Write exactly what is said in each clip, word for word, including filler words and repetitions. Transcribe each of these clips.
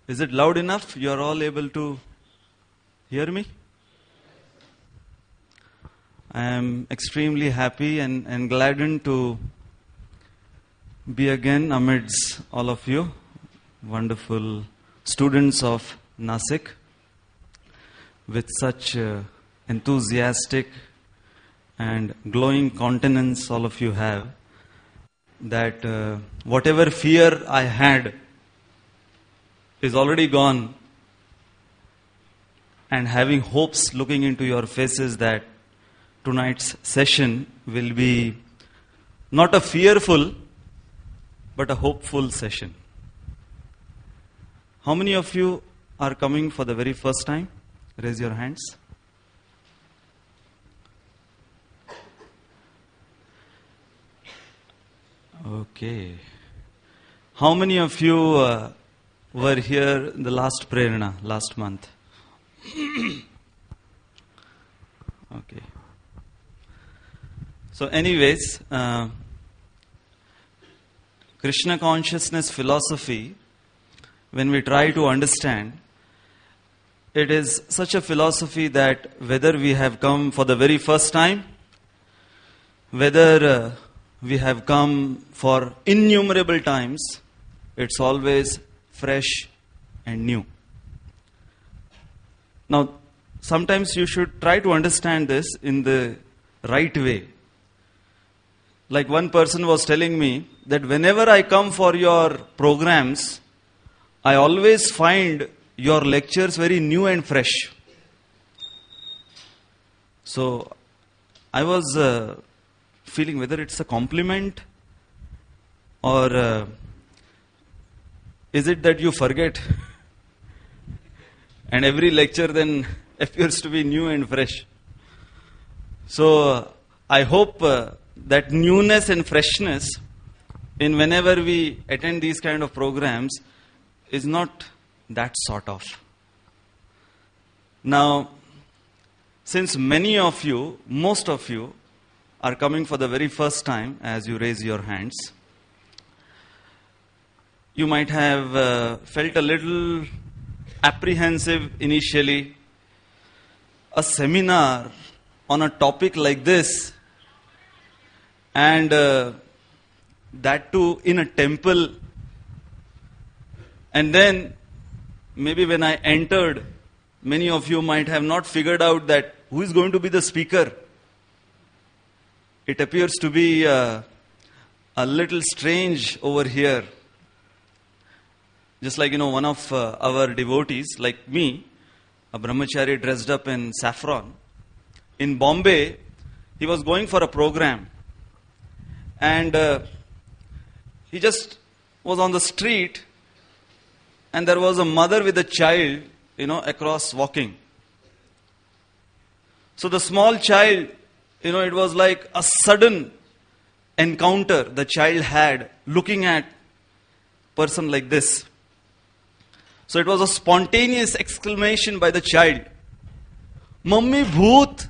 Is it loud enough? You are all able to hear me? I am extremely happy and, and gladdened to be again amidst all of you, wonderful students of Nasik, with such uh, enthusiastic and glowing countenance all of you have, that uh, whatever fear I had is already gone, and having hopes looking into your faces that tonight's session will be not a fearful but a hopeful session. How many of you are coming for the very first time? Raise your hands. Okay. How many of you uh, were here in the last Prerna, last month? Okay. So anyways, uh, Krishna consciousness philosophy, when we try to understand, it is such a philosophy that whether we have come for the very first time, whether uh, we have come for innumerable times, it's always fresh and new. Now, sometimes you should try to understand this in the right way. Like one person was telling me that whenever I come for your programs, I always find your lectures very new and fresh. So, I was uh, feeling whether it's a compliment or uh, is it that you forget and every lecture then appears to be new and fresh. So uh, I hope uh, that newness and freshness in whenever we attend these kind of programs is not that sort of. Now, since many of you, most of you, are coming for the very first time as you raise your hands, you might have uh, felt a little apprehensive initially. A seminar on a topic like this, and uh, that too in a temple, and then maybe when I entered, many of you might have not figured out that who is going to be the speaker. It appears to be uh, a little strange over here. Just like, you know, one of uh, our devotees, like me, a brahmachari dressed up in saffron, in Bombay, he was going for a program. And uh, he just was on the street, and there was a mother with a child, you know, across walking. So the small child, you know, it was like a sudden encounter the child had looking at person like this. So it was a spontaneous exclamation by the child, "Mummy, bhoot!"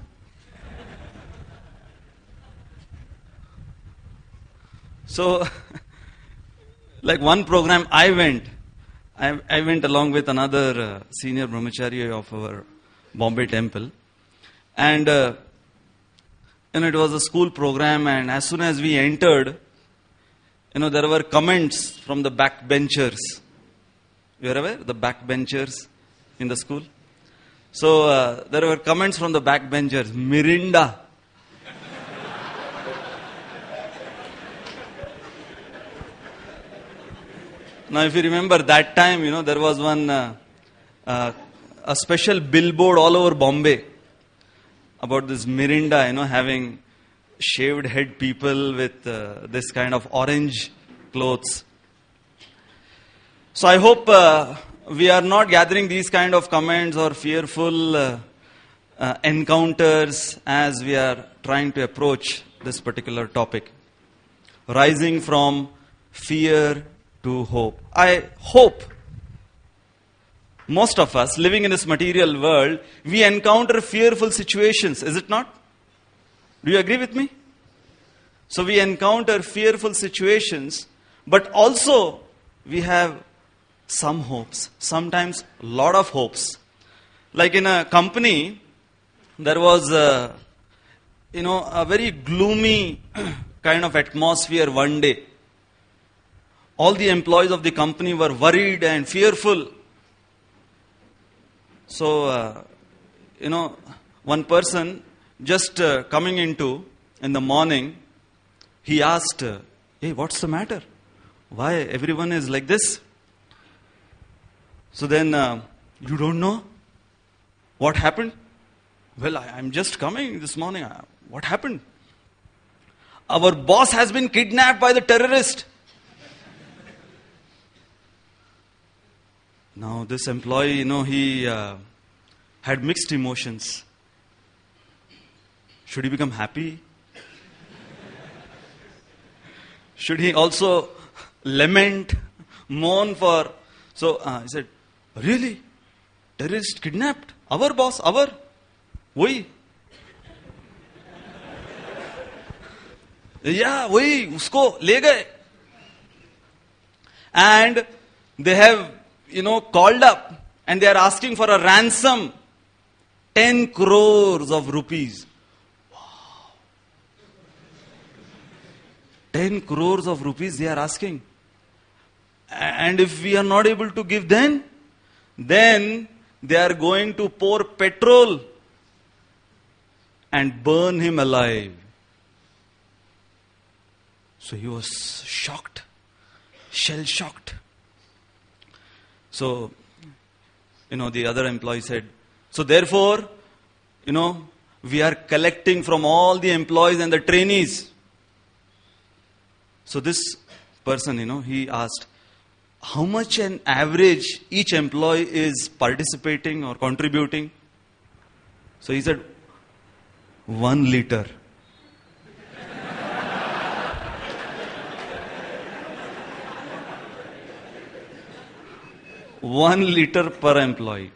So, like one program I went, I, I went along with another uh, senior brahmachari of our Bombay temple. And uh, you know, it was a school program, and as soon as we entered, you know, there were comments from the backbenchers. You are aware? The backbenchers in the school. So uh, there were comments from the backbenchers. Mirinda. Now, if you remember that time, you know, there was one uh, uh, a special billboard all over Bombay about this Mirinda, you know, having shaved head people with uh, this kind of orange clothes. So I hope uh, we are not gathering these kind of comments or fearful uh, uh, encounters as we are trying to approach this particular topic. Rising from fear to hope. I hope most of us living in this material world, we encounter fearful situations, is it not? Do you agree with me? So we encounter fearful situations, but also we have some hopes, sometimes a lot of hopes. Like in a company, there was a, you know, a very gloomy kind of atmosphere one day. All the employees of the company were worried and fearful. So, uh, you know, one person just uh, coming into in the morning, he asked, uh, hey, what's the matter? Why everyone is like this? So then, uh, you don't know what happened? Well, I, I'm just coming this morning. Uh, what happened? Our boss has been kidnapped by the terrorist. Now this employee, you know, he uh, had mixed emotions. Should he become happy? Should he also lament, mourn for? So uh, he said, really? Terrorist kidnapped? Our boss, our? We? Yeah, we, usko le gaye. And they have, you know, called up and they are asking for a ransom. ten crores of rupees. Wow. ten crores of rupees they are asking. And if we are not able to give then, then they are going to pour petrol and burn him alive. So he was shocked, shell-shocked. So, you know, the other employee said, so therefore, you know, we are collecting from all the employees and the trainees. So this person, you know, he asked, how much an average each employee is participating or contributing? So he said, one liter. One liter per employee.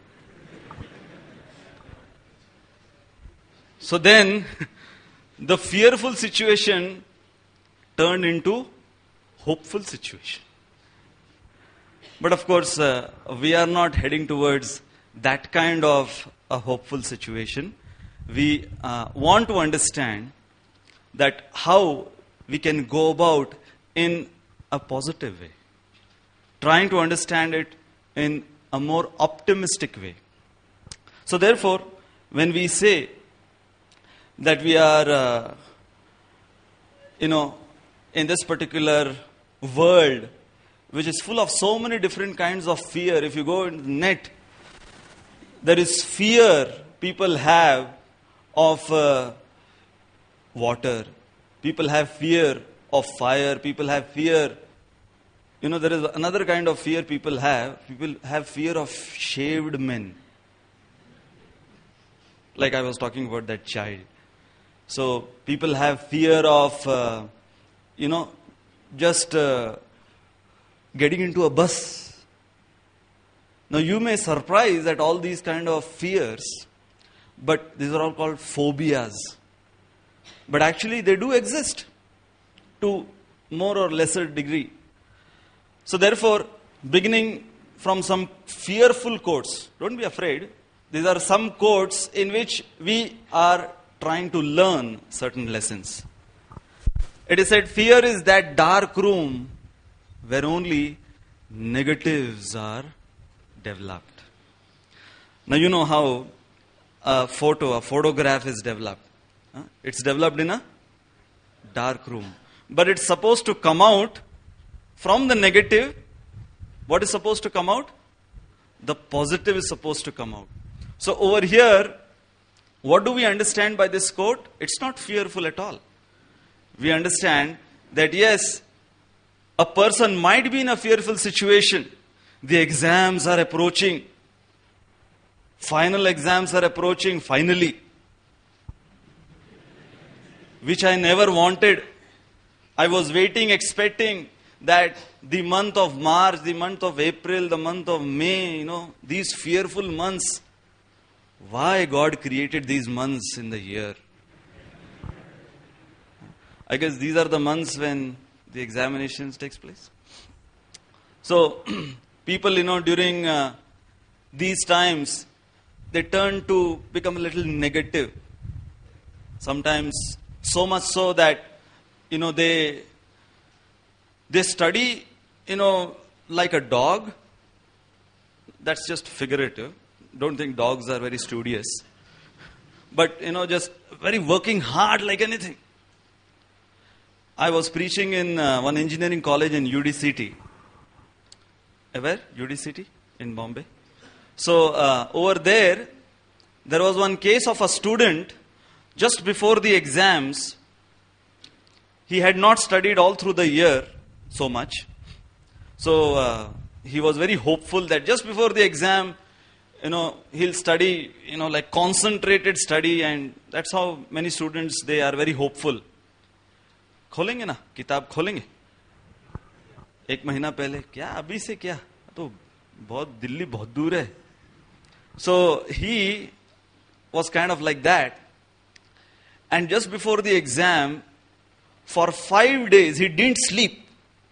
So then, the fearful situation turned into hopeful situation. But of course, uh, we are not heading towards that kind of a hopeful situation. We uh, want to understand that how we can go about in a positive way. Trying to understand it in a more optimistic way. So therefore, when we say that we are, uh, you know, in this particular world, which is full of so many different kinds of fear. If you go in the net, there is fear people have of uh, water. People have fear of fire. People have fear. You know, there is another kind of fear people have. People have fear of shaved men. Like I was talking about that child. So people have fear of, uh, you know, just uh, getting into a bus. Now you may surprise at all these kind of fears, but these are all called phobias. But actually they do exist to more or lesser degree. So therefore, beginning from some fearful quotes, don't be afraid. These are some quotes in which we are trying to learn certain lessons. It is said, fear is that dark room where only negatives are developed. Now you know how a photo, a photograph is developed. Huh? It's developed in a dark room. But it's supposed to come out from the negative. What is supposed to come out? The positive is supposed to come out. So over here, what do we understand by this quote? It's not fearful at all. We understand that yes, a person might be in a fearful situation. The exams are approaching. Final exams are approaching finally. Which I never wanted. I was waiting, expecting that the month of March, the month of April, the month of May, you know, these fearful months. Why God created these months in the year? I guess these are the months when the examinations takes place. So, People, you know, during uh, these times, they turn to become a little negative. Sometimes so much so that, you know, they they study, you know, like a dog. That's just figurative. Don't think dogs are very studious. But, you know, just very working hard like anything. I was preaching in uh, one engineering college in U D C T. Where? U D C T in Bombay. So, uh, over there, there was one case of a student, just before the exams, he had not studied all through the year so much. So, uh, he was very hopeful that just before the exam, you know, he'll study, you know, like concentrated study, and that's how many students, they are very hopeful. खोलेंगे ना, किताब खोलेंगे. एक महीना पहले, क्या अभी से क्या? तो बहुत दिल्ली बहुत दूर है. So he was kind of like that. And just before the exam, for five days, he didn't sleep.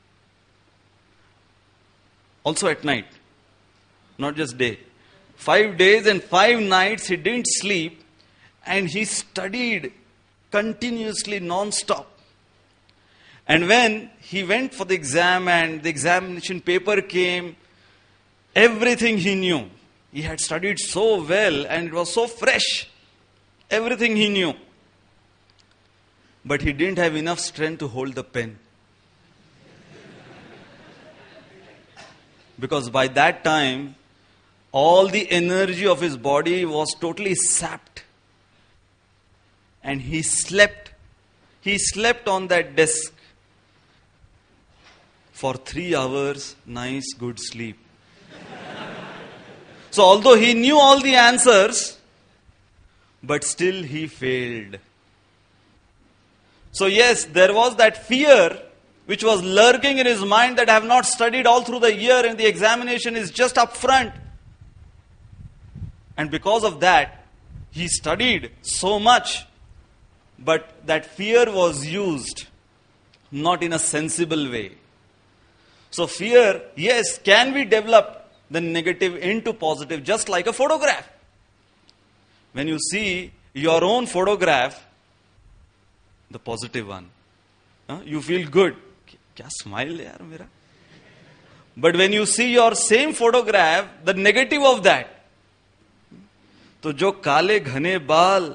Also at night, not just day. Five days and five nights he didn't sleep, and he studied continuously non-stop. And when he went for the exam and the examination paper came, everything he knew. He had studied so well and it was so fresh. Everything he knew. But he didn't have enough strength to hold the pen. Because by that time, all the energy of his body was totally sapped. And he slept. He slept on that desk for three hours, nice, good sleep. So although he knew all the answers, but still he failed. So yes, there was that fear which was lurking in his mind that I have not studied all through the year and the examination is just up front. And because of that, he studied so much. But that fear was used not in a sensible way. So fear, yes, can be developed the negative into positive, just like a photograph. When you see your own photograph, the positive one, huh, you feel good. Kya smile yaar mera? But when you see your same photograph, the negative of that, तो जो काले घने बाल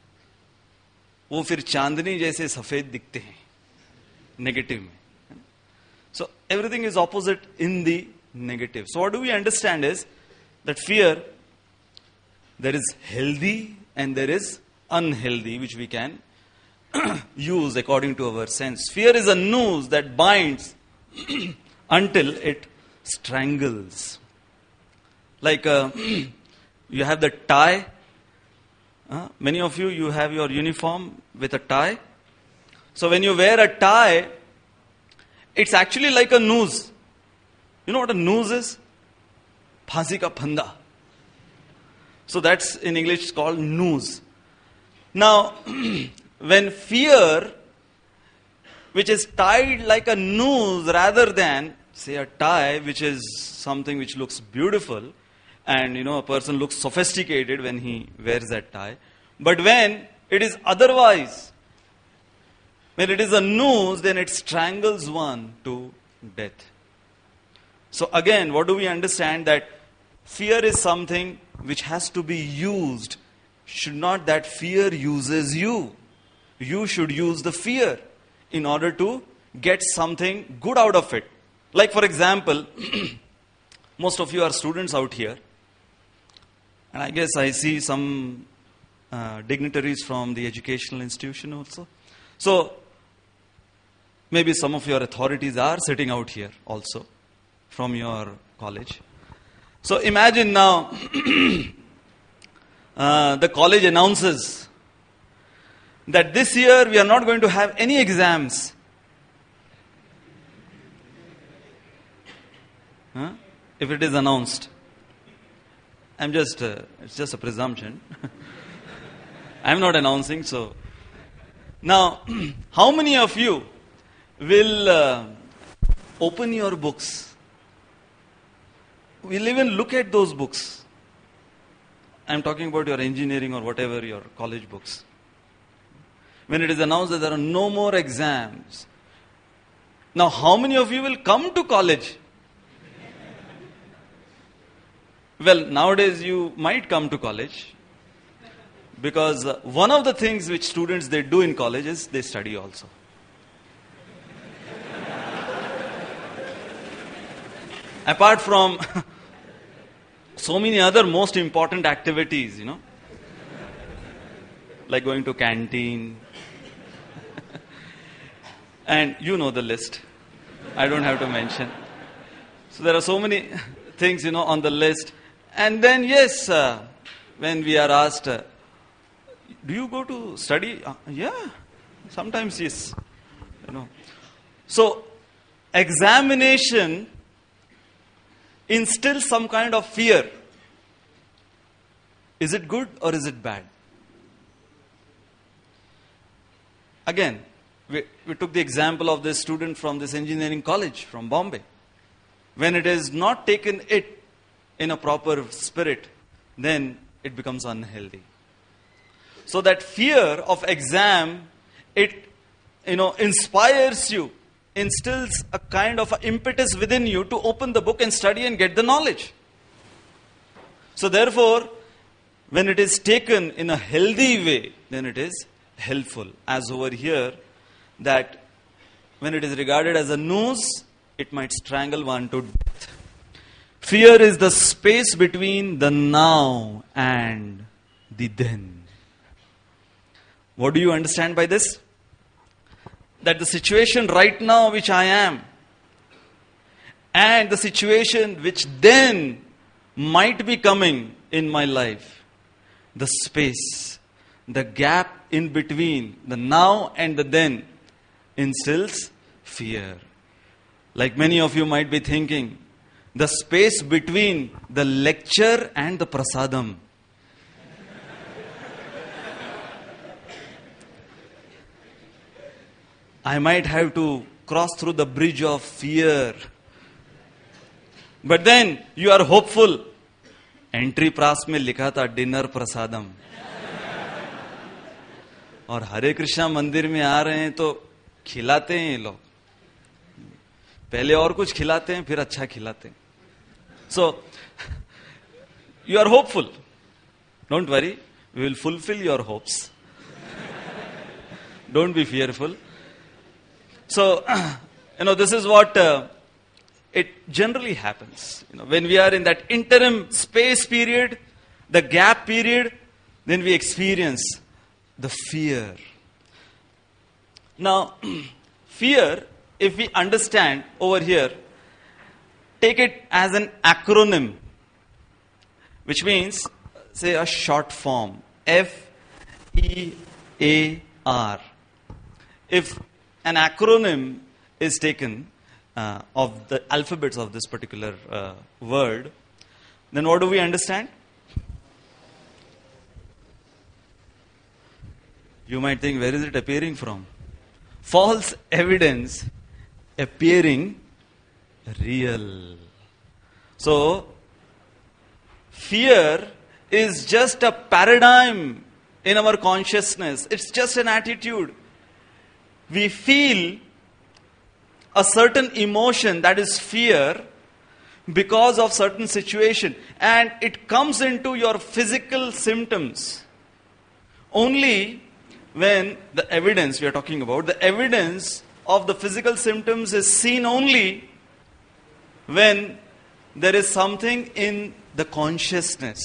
वो फिर चांदनी जैसे सफेद दिखते हैं नेगेटिव में. So everything is opposite in the negative. So what do we understand is that fear, there is healthy and there is unhealthy, which we can use according to our sense. Fear is a noose that binds until it strangles. Like uh, you have the tie. Uh, many of you, you have your uniform with a tie. So when you wear a tie, it's actually like a noose. You know what a noose is? Phansi ka phanda. So that's in English called noose. Now, when fear, which is tied like a noose rather than, say, a tie, which is something which looks beautiful, and, you know, a person looks sophisticated when he wears that tie. But when it is otherwise, when it is a noose, then it strangles one to death. So again, what do we understand? That fear is something which has to be used. Should not that fear uses you. You should use the fear in order to get something good out of it. Like for example, most of you are students out here. And I guess I see some uh, dignitaries from the educational institution also. So, maybe some of your authorities are sitting out here also from your college. So, imagine now uh, the college announces that this year we are not going to have any exams. Huh? If it is announced. I'm just, uh, it's just a presumption. I'm not announcing, so. Now, how many of you will uh, open your books we'll even look at those books. I'm talking about your engineering or whatever, your college books. When it is announced that there are no more exams. Now, how many of you will come to college? Well, nowadays you might come to college. Because uh, one of the things which students they do in college is they study also. Apart from so many other most important activities, you know, like going to canteen, and you know the list. I don't have to mention. So there are so many things, you know, on the list. And then yes, uh, when we are asked, uh, do you go to study? Uh, yeah, sometimes yes. You know. So examination instills some kind of fear. Is it good or is it bad? Again, we, we took the example of this student from this engineering college from Bombay. When it is not taken it in a proper spirit, then it becomes unhealthy. So that fear of exam, it, you know, inspires you, instills a kind of impetus within you to open the book and study and get the knowledge. So therefore, when it is taken in a healthy way, then it is helpful. As over here, that when it is regarded as a noose, it might strangle one to death. Fear is the space between the now and the then. What do you understand by this? That the situation right now which I am and the situation which then might be coming in my life, the space, the gap in between the now and the then instills fear. Like many of you might be thinking, the space between the lecture and the prasadam. I might have to cross through the bridge of fear. But then you are hopeful. Entry pass में लिखा था dinner prasadam. और हरे कृष्णा मंदिर में आ रहे हैं तो खिलाते हैं ये लोग. पहले और कुछ खिलाते हैं फिर अच्छा खिलाते हैं. So you are hopeful. Don't worry, we will fulfill your hopes. Don't be fearful. So, you know, this is what uh, it generally happens. You know, when we are in that interim space period, the gap period, then we experience the fear. Now, fear, if we understand over here, take it as an acronym, which means, say, a short form, F E A R. If an acronym is taken uh, of the alphabets of this particular uh, word, then what do we understand? You might think, where is it appearing from? False evidence appearing real. So, fear is just a paradigm in our consciousness. It's just an attitude. We feel a certain emotion, that is fear, because of certain situation, and it comes into your physical symptoms only when the evidence we are talking about, the evidence of the physical symptoms is seen only when there is something in the consciousness.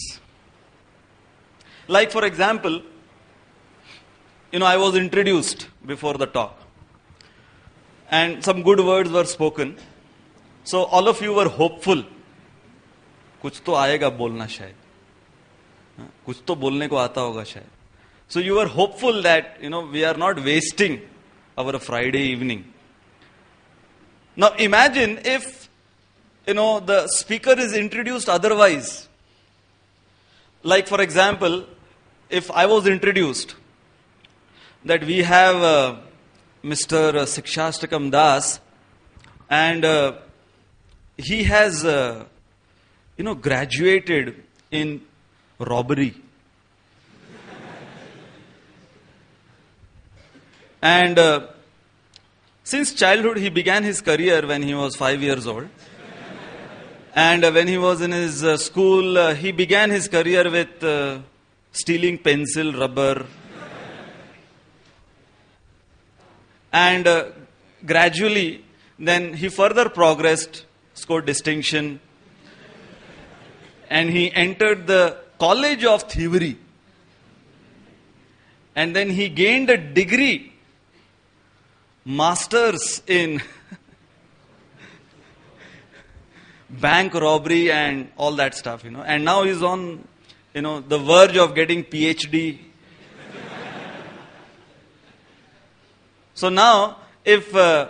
Like, for example, you know, I was introduced before the talk, and some good words were spoken. So all of you were hopeful. कुछ तो आएगा बोलना शायद. कुछ तो बोलने को आता होगा शायद. So you were hopeful that, you know, we are not wasting our Friday evening. Now imagine if, you know, the speaker is introduced otherwise. Like, for example, if I was introduced that we have uh, Mister Sikshastakam Das, and uh, he has uh, you know, graduated in robbery. And uh, since childhood, he began his career when he was five years old. And uh, when he was in his uh, school, uh, he began his career with uh, stealing pencil, rubber. And uh, gradually, then he further progressed, scored distinction. And he entered the College of Thievery. And then he gained a degree, Masters in bank robbery and all that stuff, you know. And now he's on, you know, the verge of getting P H D. So now, if uh,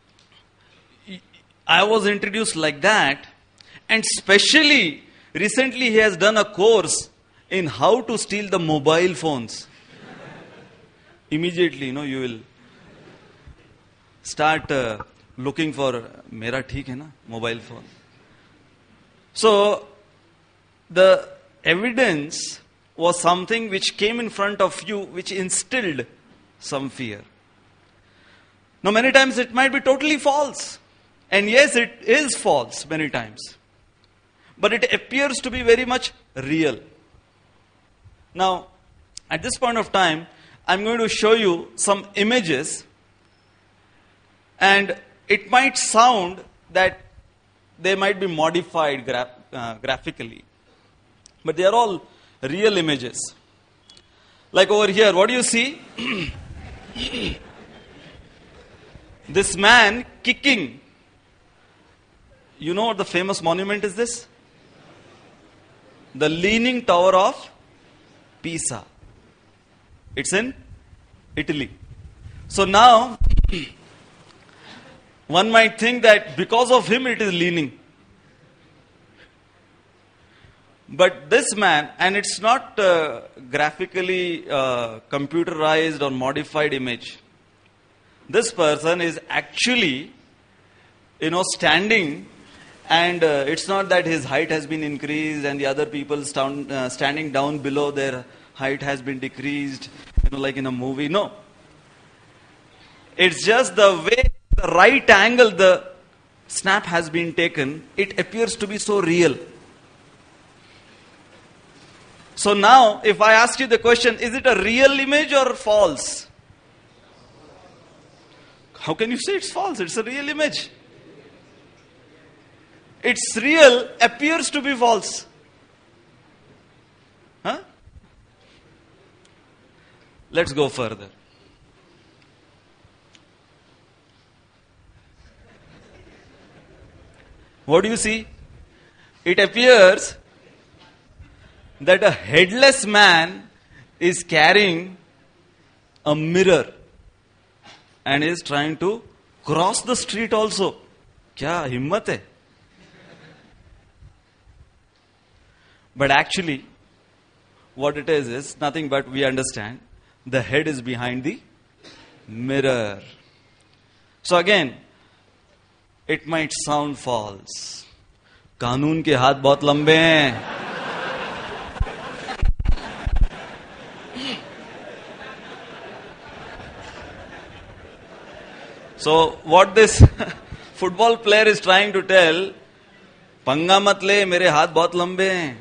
I was introduced like that, and especially recently he has done a course in how to steal the mobile phones. Immediately, you know, you will start uh, looking for mera theek hai na mobile phone. So the evidence was something which came in front of you, which instilled some fear. Now many times it might be totally false. And yes, it is false many times. But it appears to be very much real. Now, at this point of time, I'm going to show you some images. And it might sound that they might be modified gra- uh, graphically. But they are all real images. Like over here, what do you see? This man kicking. You know what the famous monument is this? The Leaning Tower of Pisa. It's in Italy. So now, one might think that because of him it is leaning. But this man, and it's not uh, graphically uh, computerized or modified image. This person is actually, you know, standing, and uh, it's not that his height has been increased and the other people stand, uh, standing down below, their height has been decreased, you know, like in a movie. No. It's just the way, the right angle the snap has been taken, it appears to be so real. So now, if I ask you the question, is it a real image or false? How can you say it's false? It's a real image. It's real, appears to be false. Huh? Let's go further. What do you see? It appears that a headless man is carrying a mirror and is trying to cross the street also. Kya himmat hai? But actually, what it is is nothing but, we understand, the head is behind the mirror. So again, it might sound false. कानून के हाथ बहुत लंबे हैं. So what this football player is trying to tell, पंगा मत ले, मेरे हाथ बहुत लंबे हैं.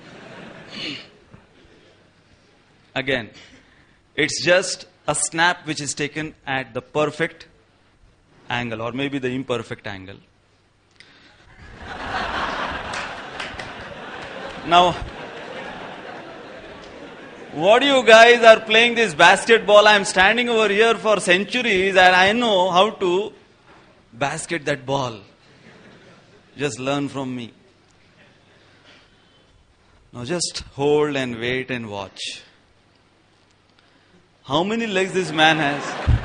Again, it's just a snap which is taken at the perfect angle, or maybe the imperfect angle. Now, what you guys are playing this basketball, I am standing over here for centuries and I know how to basket that ball. Just learn from me. Now just hold and wait and watch. How many legs this man has?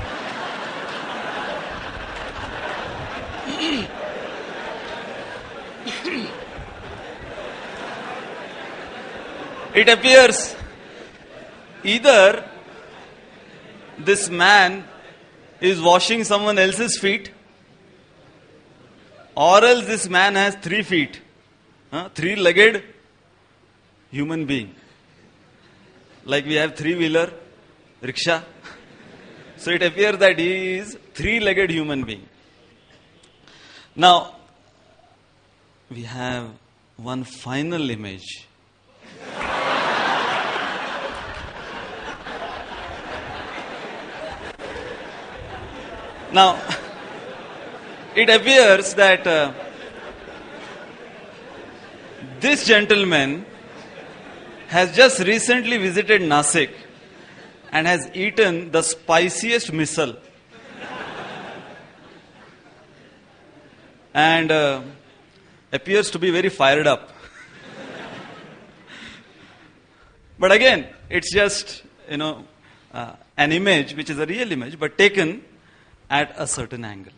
It appears either this man is washing someone else's feet, or else this man has three feet. Huh? Three-legged human being. Like we have three-wheeler, rickshaw. So it appears that he is three-legged human being. Now, we have one final image. Now, it appears that uh, this gentleman has just recently visited Nasik and has eaten the spiciest misal. And uh, appears to be very fired up. But again, it's just, you know, uh, an image which is a real image, but taken at a certain angle.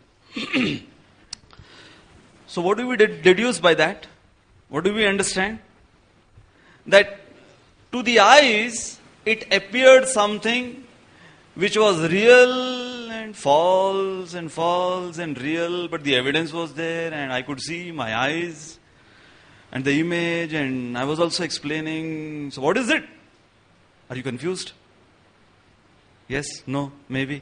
So what do we ded- deduce by that? What do we understand? That to the eyes, it appeared something which was real and false and false and real, but the evidence was there and I could see my eyes and the image, and I was also explaining. So what is it? Are you confused? Yes? No? Maybe?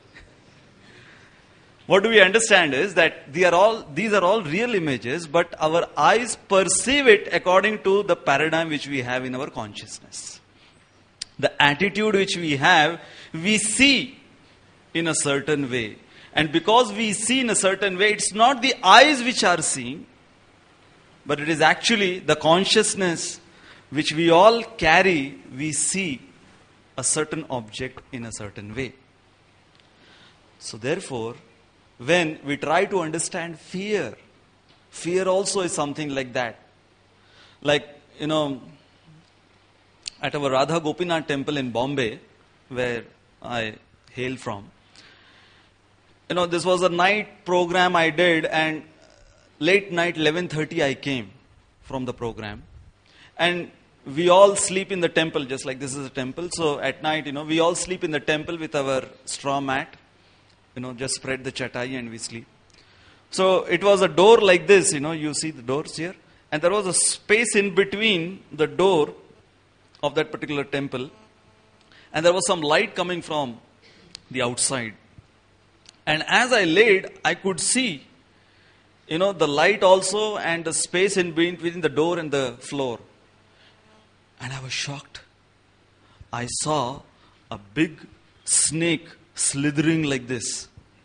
What do we understand is that they are all, these are all real images, but our eyes perceive it according to the paradigm which we have in our consciousness. The attitude which we have, we see in a certain way. And because we see in a certain way, it's not the eyes which are seeing, but it is actually the consciousness which we all carry. We see a certain object in a certain way. So therefore, when we try to understand fear, fear also is something like that. Like, you know, at our Radha Gopinath temple in Bombay, where I hail from, you know, this was a night program I did, and late night, eleven thirty, I came from the program. And we all sleep in the temple, just like this is a temple. So at night, you know, we all sleep in the temple with our straw mat. You know, just spread the chatai and we sleep. So it was a door like this, you know, you see the doors here. And there was a space in between the door of that particular temple. And there was some light coming from the outside. And as I laid, I could see, you know, the light also and the space in between the door and the floor. And I was shocked. I saw a big snake slithering like this.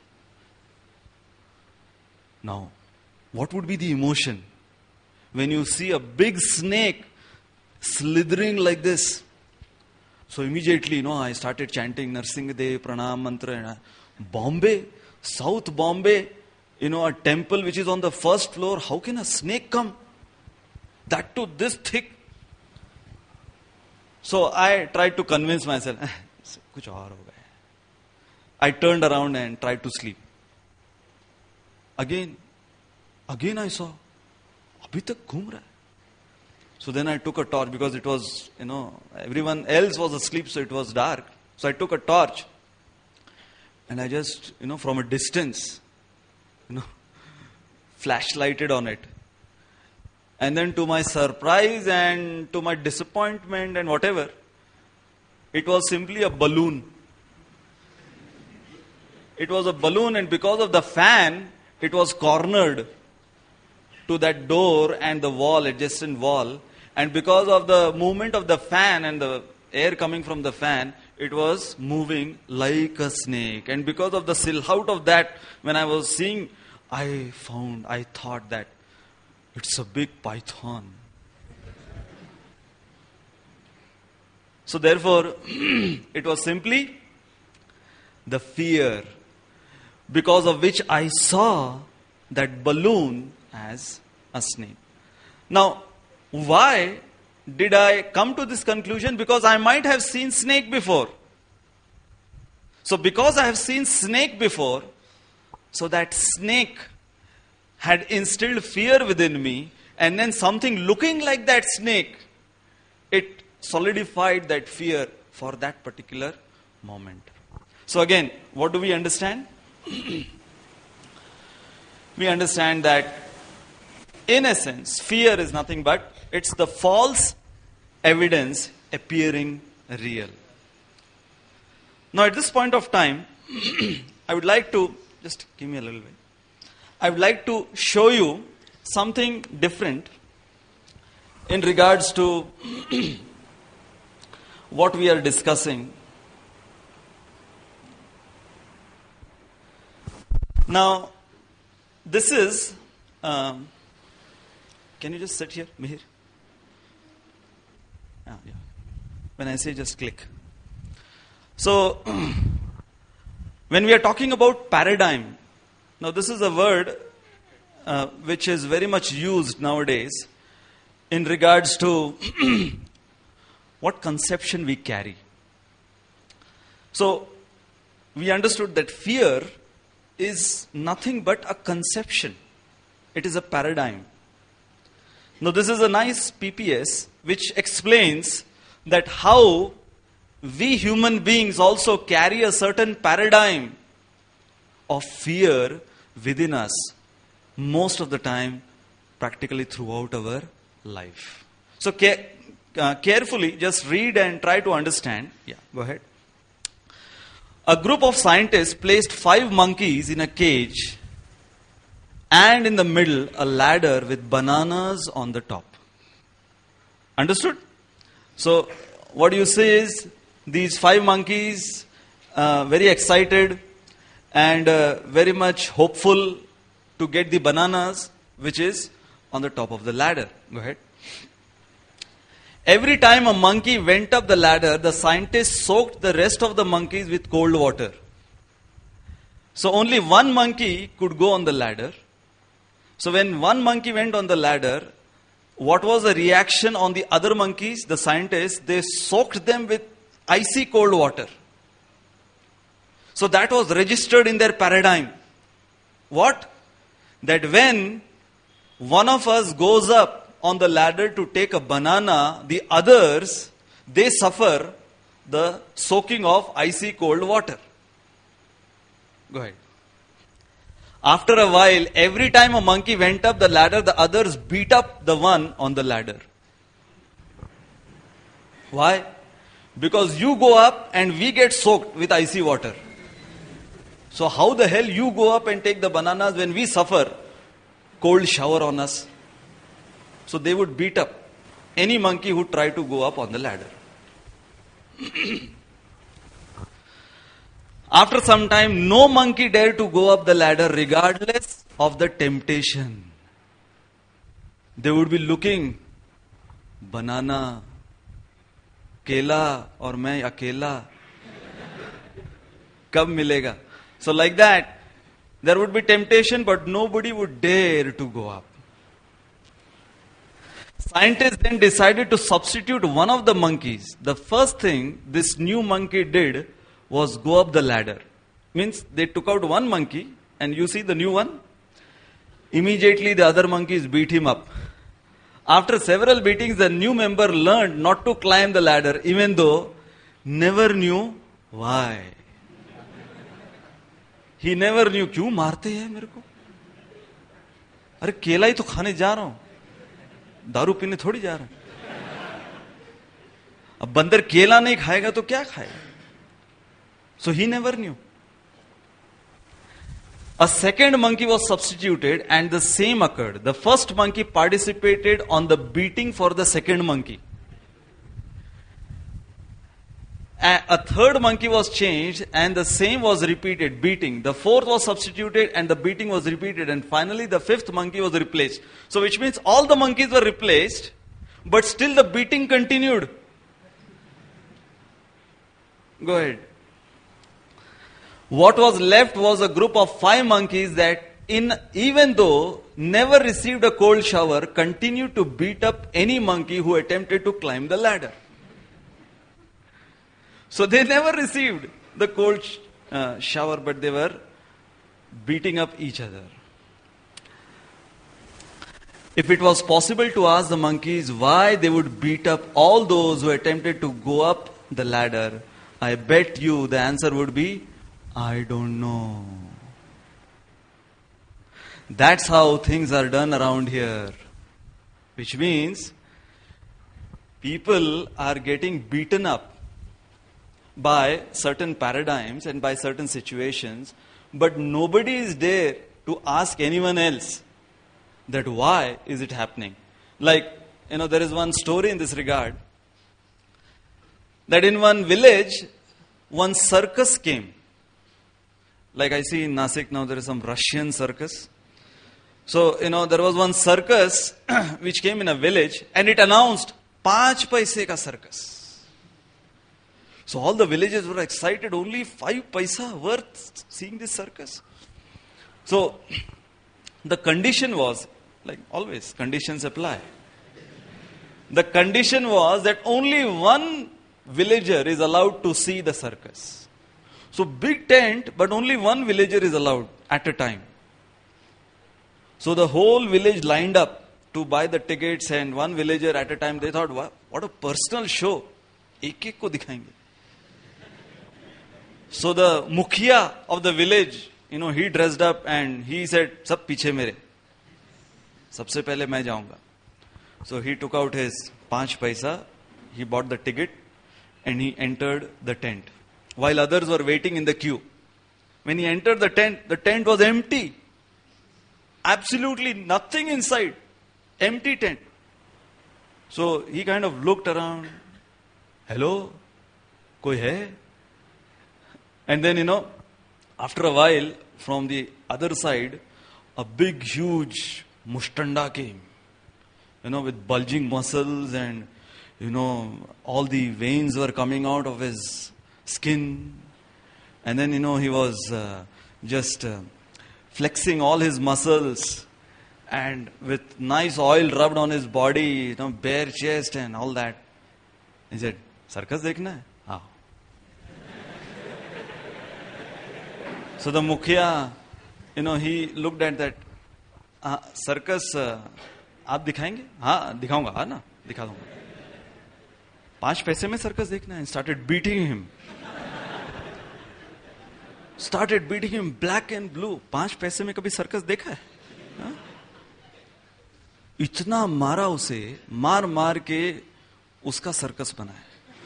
Now, what would be the emotion when you see a big snake slithering like this? So immediately, you know, I started chanting Narsingadev Pranam Mantra. And I, Bombay, South Bombay, you know, a temple which is on the first floor. How can a snake come? That too, this thick. So I tried to convince myself. Kuch aur ho gaya. I turned around and tried to sleep. Again, again I saw, abhi tak ghum raha hai. So then I took a torch because it was, you know, everyone else was asleep, so it was dark. So I took a torch and I just, you know, from a distance, you know, flashlighted on it. And then to my surprise and to my disappointment and whatever, it was simply a balloon. It was a balloon, and because of the fan, it was cornered to that door and the wall, adjacent wall. And because of the movement of the fan and the air coming from the fan, it was moving like a snake. And because of the silhouette of that, when I was seeing, I found, I thought that it's a big python. So therefore, it was simply the fear because of which I saw that balloon as a snake. Now, why did I come to this conclusion? Because I might have seen snake before. So because I have seen snake before, so that snake had instilled fear within me, and then something looking like that snake, it solidified that fear for that particular moment. So again, what do we understand? We understand that in essence, fear is nothing but it's the false evidence appearing real. Now, at this point of time, I would like to, just give me a little bit. I would like to show you something different in regards to what we are discussing. Now, this is, um, can you just sit here, Mihir? Yeah, yeah. When I say just click. So, when we are talking about paradigm, now this is a word uh, which is very much used nowadays in regards to what conception we carry. So, we understood that fear is nothing but a conception. It is a paradigm. Now, this is a nice P P S which explains that how we human beings also carry a certain paradigm of fear within us most of the time, practically throughout our life. So ca- uh, carefully just read and try to understand. Yeah, go ahead. A group of scientists placed five monkeys in a cage and in the middle a ladder with bananas on the top. Understood? So what you say is these five monkeys, uh, very excited and uh, very much hopeful to get the bananas, which is on the top of the ladder. Go ahead. Every time a monkey went up the ladder, the scientists soaked the rest of the monkeys with cold water. So only one monkey could go on the ladder. So when one monkey went on the ladder, what was the reaction on the other monkeys? The scientists, they soaked them with icy cold water. So that was registered in their paradigm. What? That when one of us goes up on the ladder to take a banana, the others, they suffer the soaking of icy cold water. Go ahead. After a while, every time a monkey went up the ladder, the others beat up the one on the ladder. Why? Because you go up and we get soaked with icy water. So how the hell you go up and take the bananas when we suffer cold shower on us? So they would beat up any monkey who tried to go up on the ladder. After some time, no monkey dared to go up the ladder regardless of the temptation. They would be looking, banana, kela, और मैं अकेला, कब मिलेगा? So like that, there would be temptation, but nobody would dare to go up. Scientists then decided to substitute one of the monkeys. The first thing this new monkey did was go up the ladder. Means they took out one monkey and you see the new one. Immediately the other monkeys beat him up. After several beatings, the new member learned not to climb the ladder, even though never knew why. He never knew, क्यों मारते हैं मेरे को? अरे केला ही तो खाने जा रहा हूं, दारू पीने थोड़ी जा रहा हूं. अब बंदर केला नहीं खाएगा तो क्या खाएगा? So he never knew. A second monkey was substituted and the same occurred. The first monkey participated on the beating for the second monkey. A third monkey was changed and the same was repeated, beating. The fourth was substituted and the beating was repeated. And finally the fifth monkey was replaced. So which means all the monkeys were replaced, but still the beating continued. Go ahead. What was left was a group of five monkeys that, in even though never received a cold shower, continued to beat up any monkey who attempted to climb the ladder. So they never received the cold uh, shower, but they were beating up each other. If it was possible to ask the monkeys why they would beat up all those who attempted to go up the ladder, I bet you the answer would be, I don't know. That's how things are done around here. Which means people are getting beaten up by certain paradigms and by certain situations, but nobody is there to ask anyone else that why is it happening. Like, you know, there is one story in this regard, that in one village, one circus came. Like I see in Nasik now, there is some Russian circus. So, you know, there was one circus which came in a village and it announced, Panch paise ka circus. So all the villagers were excited, only five paisa worth seeing this circus. So the condition was, like always, conditions apply. The condition was that only one villager is allowed to see the circus. So big tent, but only one villager is allowed at a time. So the whole village lined up to buy the tickets, and one villager at a time, they thought, wow, what a personal show. Ek ek ko dikhayenge. So the mukhya of the village, you know, he dressed up and he said, sab piche mere. Sabse pehle main jaunga. So he took out his panch paisa, he bought the ticket and he entered the tent. While others were waiting in the queue. When he entered the tent, the tent was empty. Absolutely nothing inside. Empty tent. So he kind of looked around. Hello? Koi hai? And then, you know, after a while, from the other side, a big, huge mushtanda came. You know, with bulging muscles and, you know, all the veins were coming out of his skin. And then, you know, he was uh, just uh, flexing all his muscles and with nice oil rubbed on his body, you know, bare chest and all that. He said, circus dekhna hai? Haan. So the mukhya, you know, he looked at that, uh, circus, uh, aap dikhayenge? Haan, dikhaunga, haan na, dikha dunga. Panch paise mein circus dekhna hai, and started beating him. Started beating him black and blue. Panch paise mein kabhi circus dekha hai? Haan? इतना मारा उसे, मार मार के उसका circus बनाया.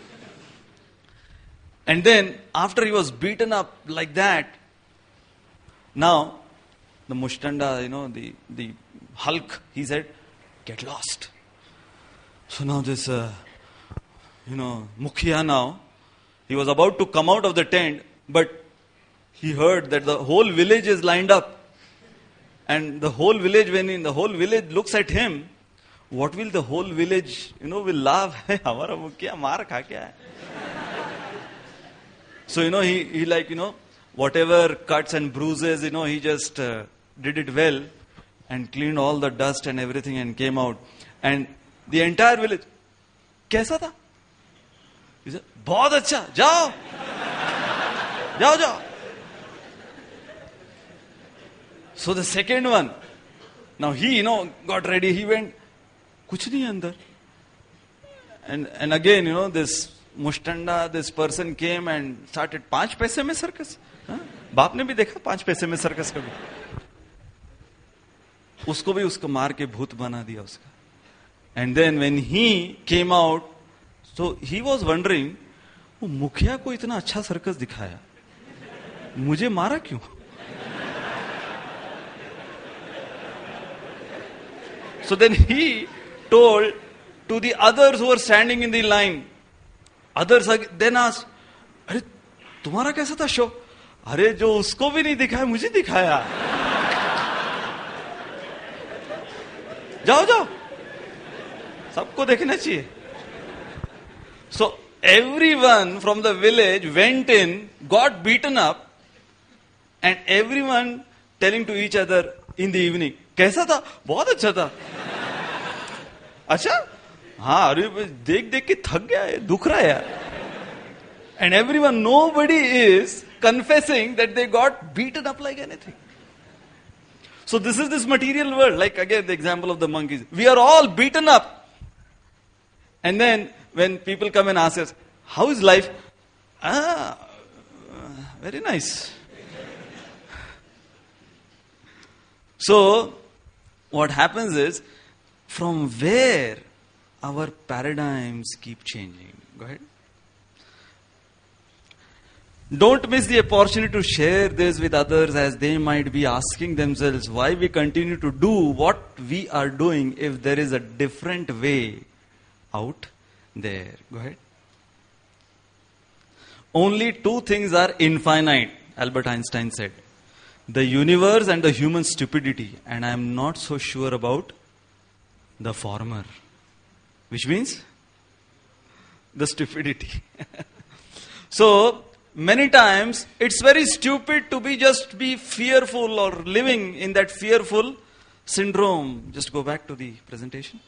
And then, after he was beaten up like that, now, the mushtanda, you know, the, the Hulk, he said, get lost. So now this, uh, you know, mukhya now, he was about to come out of the tent, but he heard that the whole village is lined up. And the whole village, when in the whole village looks at him, what will the whole village, you know, will laugh. Hamara mukhya maar kha kya hai? So, you know, he, he like, you know, whatever cuts and bruises, you know, he just uh, did it well and cleaned all the dust and everything and came out. And the entire village, kaisa tha? He said, bahut acha, jao. Jao, jao. So the second one, now he, you know, got ready. He went, kuch nahi andar. And, and again, you know, this mushtanda, this person came and started, panch paise mein circus. Huh? Baap ne bhi dekha, panch paise mein circus kabhi. Usko bhi usko maar ke bhoot bana diya uska. And then when he came out, so he was wondering, wo mukhya ko itna acha circus dikhaya. Mujhe mara kyun? So then he told to the others who were standing in the line. Others then asked, "Arey, tumhara kaisa tha show?" "Arey, jo usko bhi nahi dikhaya, mujhe dikhaya." Jao, jao. Sabko dekhna chahiye. So everyone from the village went in, got beaten up, and everyone telling to each other in the evening, "Kaisa tha? Bahut acha tha." अच्छा हाँ अरे देख देख के थक गया है दुख रहा है यार. And everyone, nobody is confessing that they got beaten up like anything. So this is this material world. Like again the example of the monkeys. We are all beaten up. And then when people come and ask us, how is life? Ah, very nice. So, what happens is, from where our paradigms keep changing. Go ahead. Don't miss the opportunity to share this with others, as they might be asking themselves why we continue to do what we are doing if there is a different way out there. Go ahead. Only two things are infinite, Albert Einstein said. The universe and the human stupidity. And I am not so sure about the former. Which means the stupidity. So, many times it's very stupid to be just be fearful or living in that fearful syndrome. Just go back to the presentation.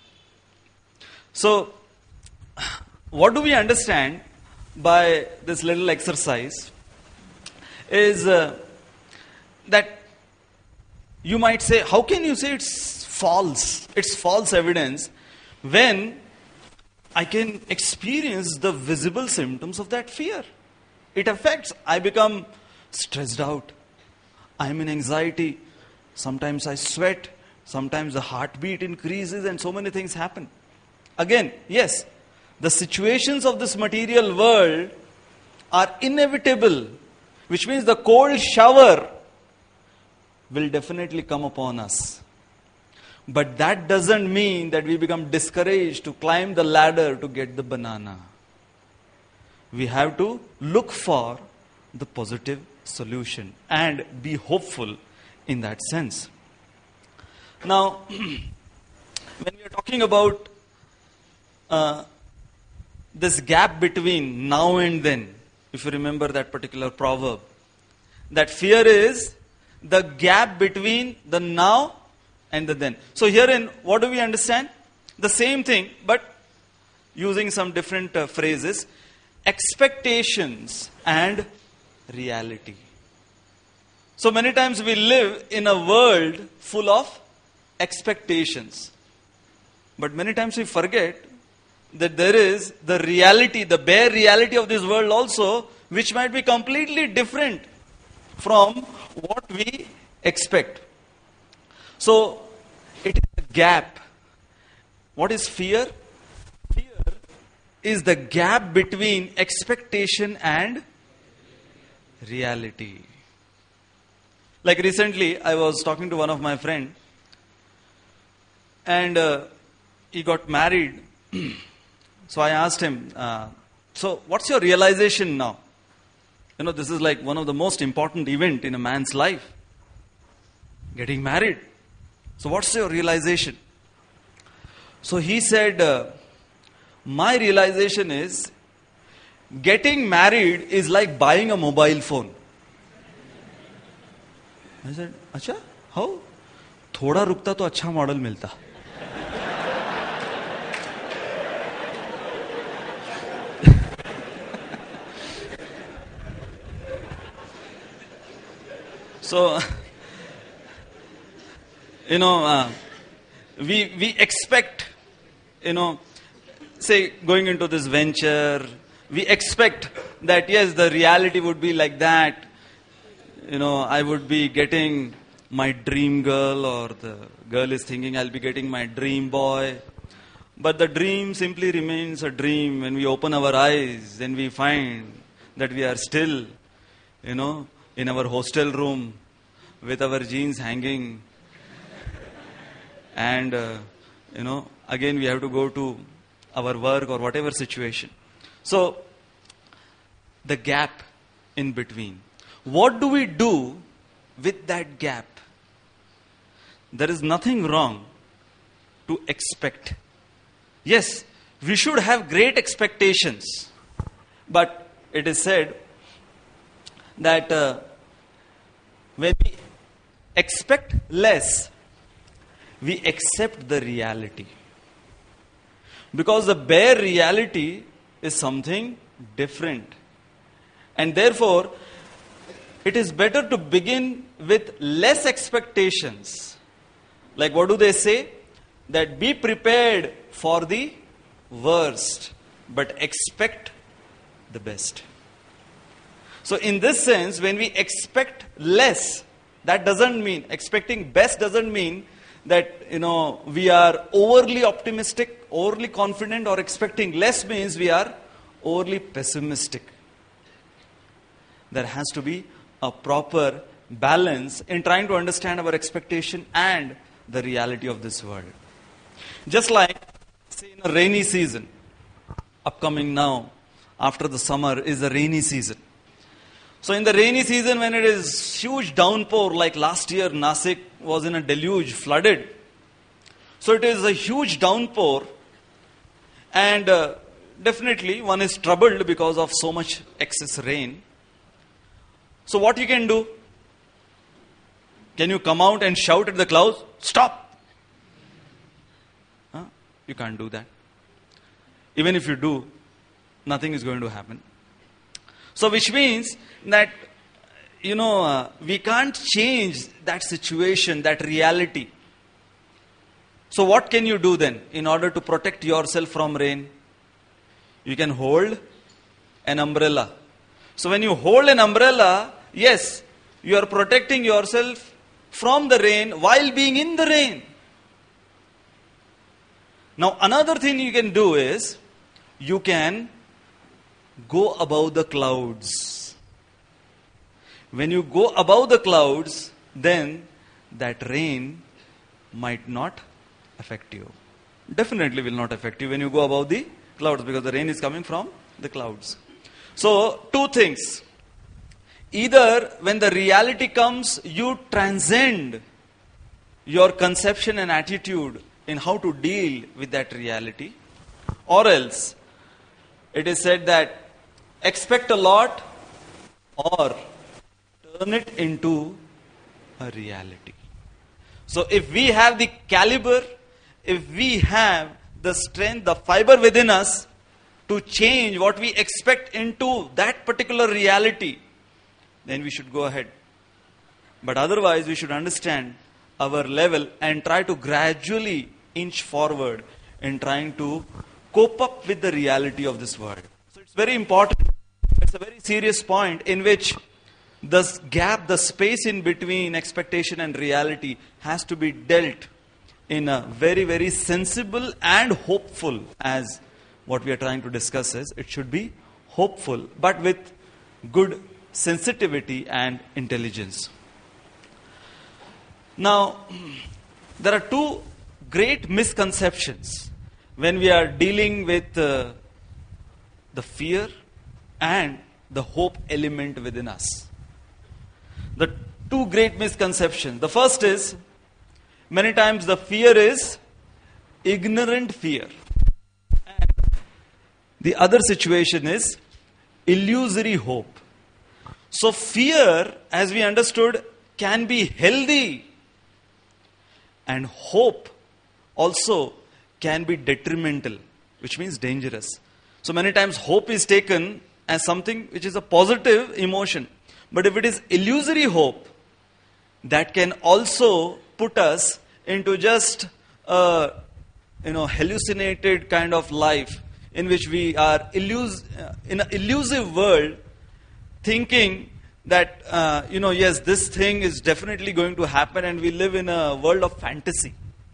So, what do we understand by this little exercise is uh, that you might say, how can you say it's false? It's false evidence when I can experience the visible symptoms of that fear. It affects. I become stressed out. I'm in anxiety. Sometimes I sweat. Sometimes the heartbeat increases and so many things happen. Again, yes, the situations of this material world are inevitable, which means the cold shower will definitely come upon us. But that doesn't mean that we become discouraged to climb the ladder to get the banana. We have to look for the positive solution and be hopeful in that sense. Now, when we are talking about uh, this gap between now and then, if you remember that particular proverb, that fear is the gap between the now and the then. So herein, what do we understand? The same thing, but using some different uh, phrases. Expectations and reality. So many times we live in a world full of expectations. But many times we forget that there is the reality, the bare reality of this world also, which might be completely different from what we expect. So, it is a gap. What is fear? Fear is the gap between expectation and reality. Like recently, I was talking to one of my friends, and uh, he got married. So I asked him, uh, so what's your realization now? You know, this is like one of the most important event in a man's life. Getting married. So what's your realization? So he said, uh, my realization is, getting married is like buying a mobile phone. I said, अच्छा, how? थोड़ा रुकता तो अच्छा model मिलता. So, you know, uh, we we expect, you know, say going into this venture, we expect that yes, the reality would be like that. You know, I would be getting my dream girl, or the girl is thinking I'll be getting my dream boy. But the dream simply remains a dream. When we open our eyes, then we find that we are still, you know, in our hostel room with our jeans hanging. And, uh, you know, again we have to go to our work or whatever situation. So, the gap in between. What do we do with that gap? There is nothing wrong to expect. Yes, we should have great expectations. But it is said that uh, when we expect less, we accept the reality. Because the bare reality is something different. And therefore, it is better to begin with less expectations. Like what do they say? That be prepared for the worst, but expect the best. So in this sense, when we expect less, That doesn't mean, expecting best doesn't mean that, you know, we are overly optimistic, overly confident, or expecting less means we are overly pessimistic. There has to be a proper balance in trying to understand our expectation and the reality of this world. Just like, say, in a rainy season, upcoming now, after the summer is a rainy season. So in the rainy season, when it is huge downpour, like last year, Nasik was in a deluge, flooded. So it is a huge downpour, and uh, definitely one is troubled because of so much excess rain. So what you can do? Can you come out and shout at the clouds, stop? Huh? You can't do that. Even if you do, nothing is going to happen. So which means that, you know, uh, we can't change that situation, that reality. So what can you do then in order to protect yourself from rain? You can hold an umbrella. So when you hold an umbrella, yes, you are protecting yourself from the rain while being in the rain. Now another thing you can do is, you can go above the clouds. When you go above the clouds, then that rain might not affect you. Definitely will not affect you when you go above the clouds, because the rain is coming from the clouds. So, two things. Either when the reality comes, you transcend your conception and attitude in how to deal with that reality, or else it is said that expect a lot or turn it into a reality. So if we have the caliber, if we have the strength, the fiber within us to change what we expect into that particular reality, then we should go ahead. But otherwise, we should understand our level and try to gradually inch forward in trying to cope up with the reality of this world. So it's very important. It's a very serious point in which the gap, the space in between expectation and reality has to be dealt in a very, very sensible and hopeful, as what we are trying to discuss is, it should be hopeful, but with good sensitivity and intelligence. Now, there are two great misconceptions when we are dealing with uh, the fear and the hope element within us. The two great misconceptions. The first is, many times the fear is ignorant fear. And the other situation is illusory hope. So fear, as we understood, can be healthy, and hope also can be detrimental, which means dangerous. So many times hope is taken as something which is a positive emotion. But if it is illusory hope, that can also put us into just a, you know, hallucinated kind of life in which we are illus- in an elusive world, thinking that, uh, you know, yes, this thing is definitely going to happen, and we live in a world of fantasy.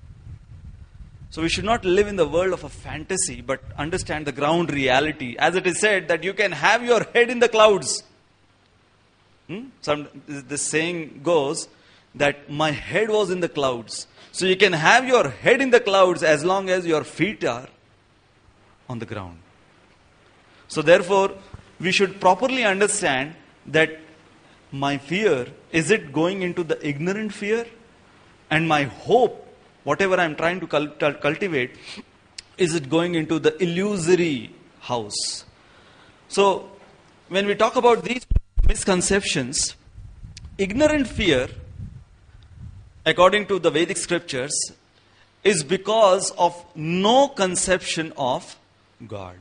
So we should not live in the world of a fantasy, but understand the ground reality. As it is said that you can have your head in the clouds. Hmm? Some, this saying goes that my head was in the clouds. So you can have your head in the clouds as long as your feet are on the ground. So therefore, we should properly understand that my fear, is it going into the ignorant fear? And my hope, whatever I am trying to cult- cultivate, is it going into the illusory house? So, when we talk about these misconceptions, ignorant fear, according to the Vedic scriptures, is because of no conception of God.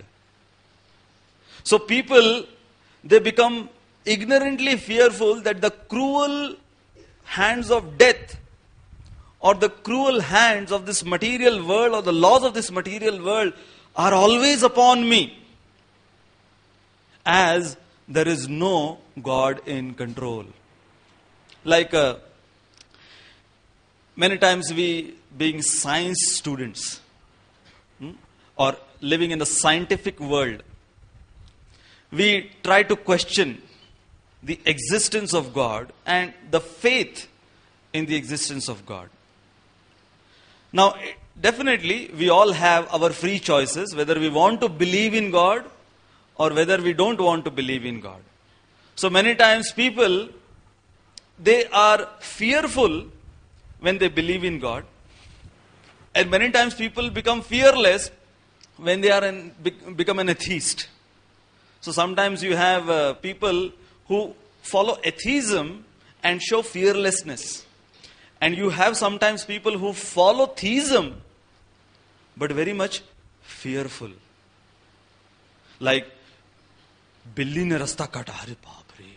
So people, they become ignorantly fearful that the cruel hands of death or the cruel hands of this material world or the laws of this material world are always upon me, as there is no God in control. Like uh, many times we, being science students, hmm, or living in the scientific world, we try to question the existence of God and the faith in the existence of God. Now, definitely, we all have our free choices, whether we want to believe in God or whether we don't want to believe in God. So many times people, they are fearful when they believe in God. And many times people become fearless when they are an, become an atheist. So sometimes you have uh, people who follow atheism and show fearlessness. And you have sometimes people who follow theism but very much fearful. Like, बिल्ली ने रास्ता काटा, अरे बाप रे,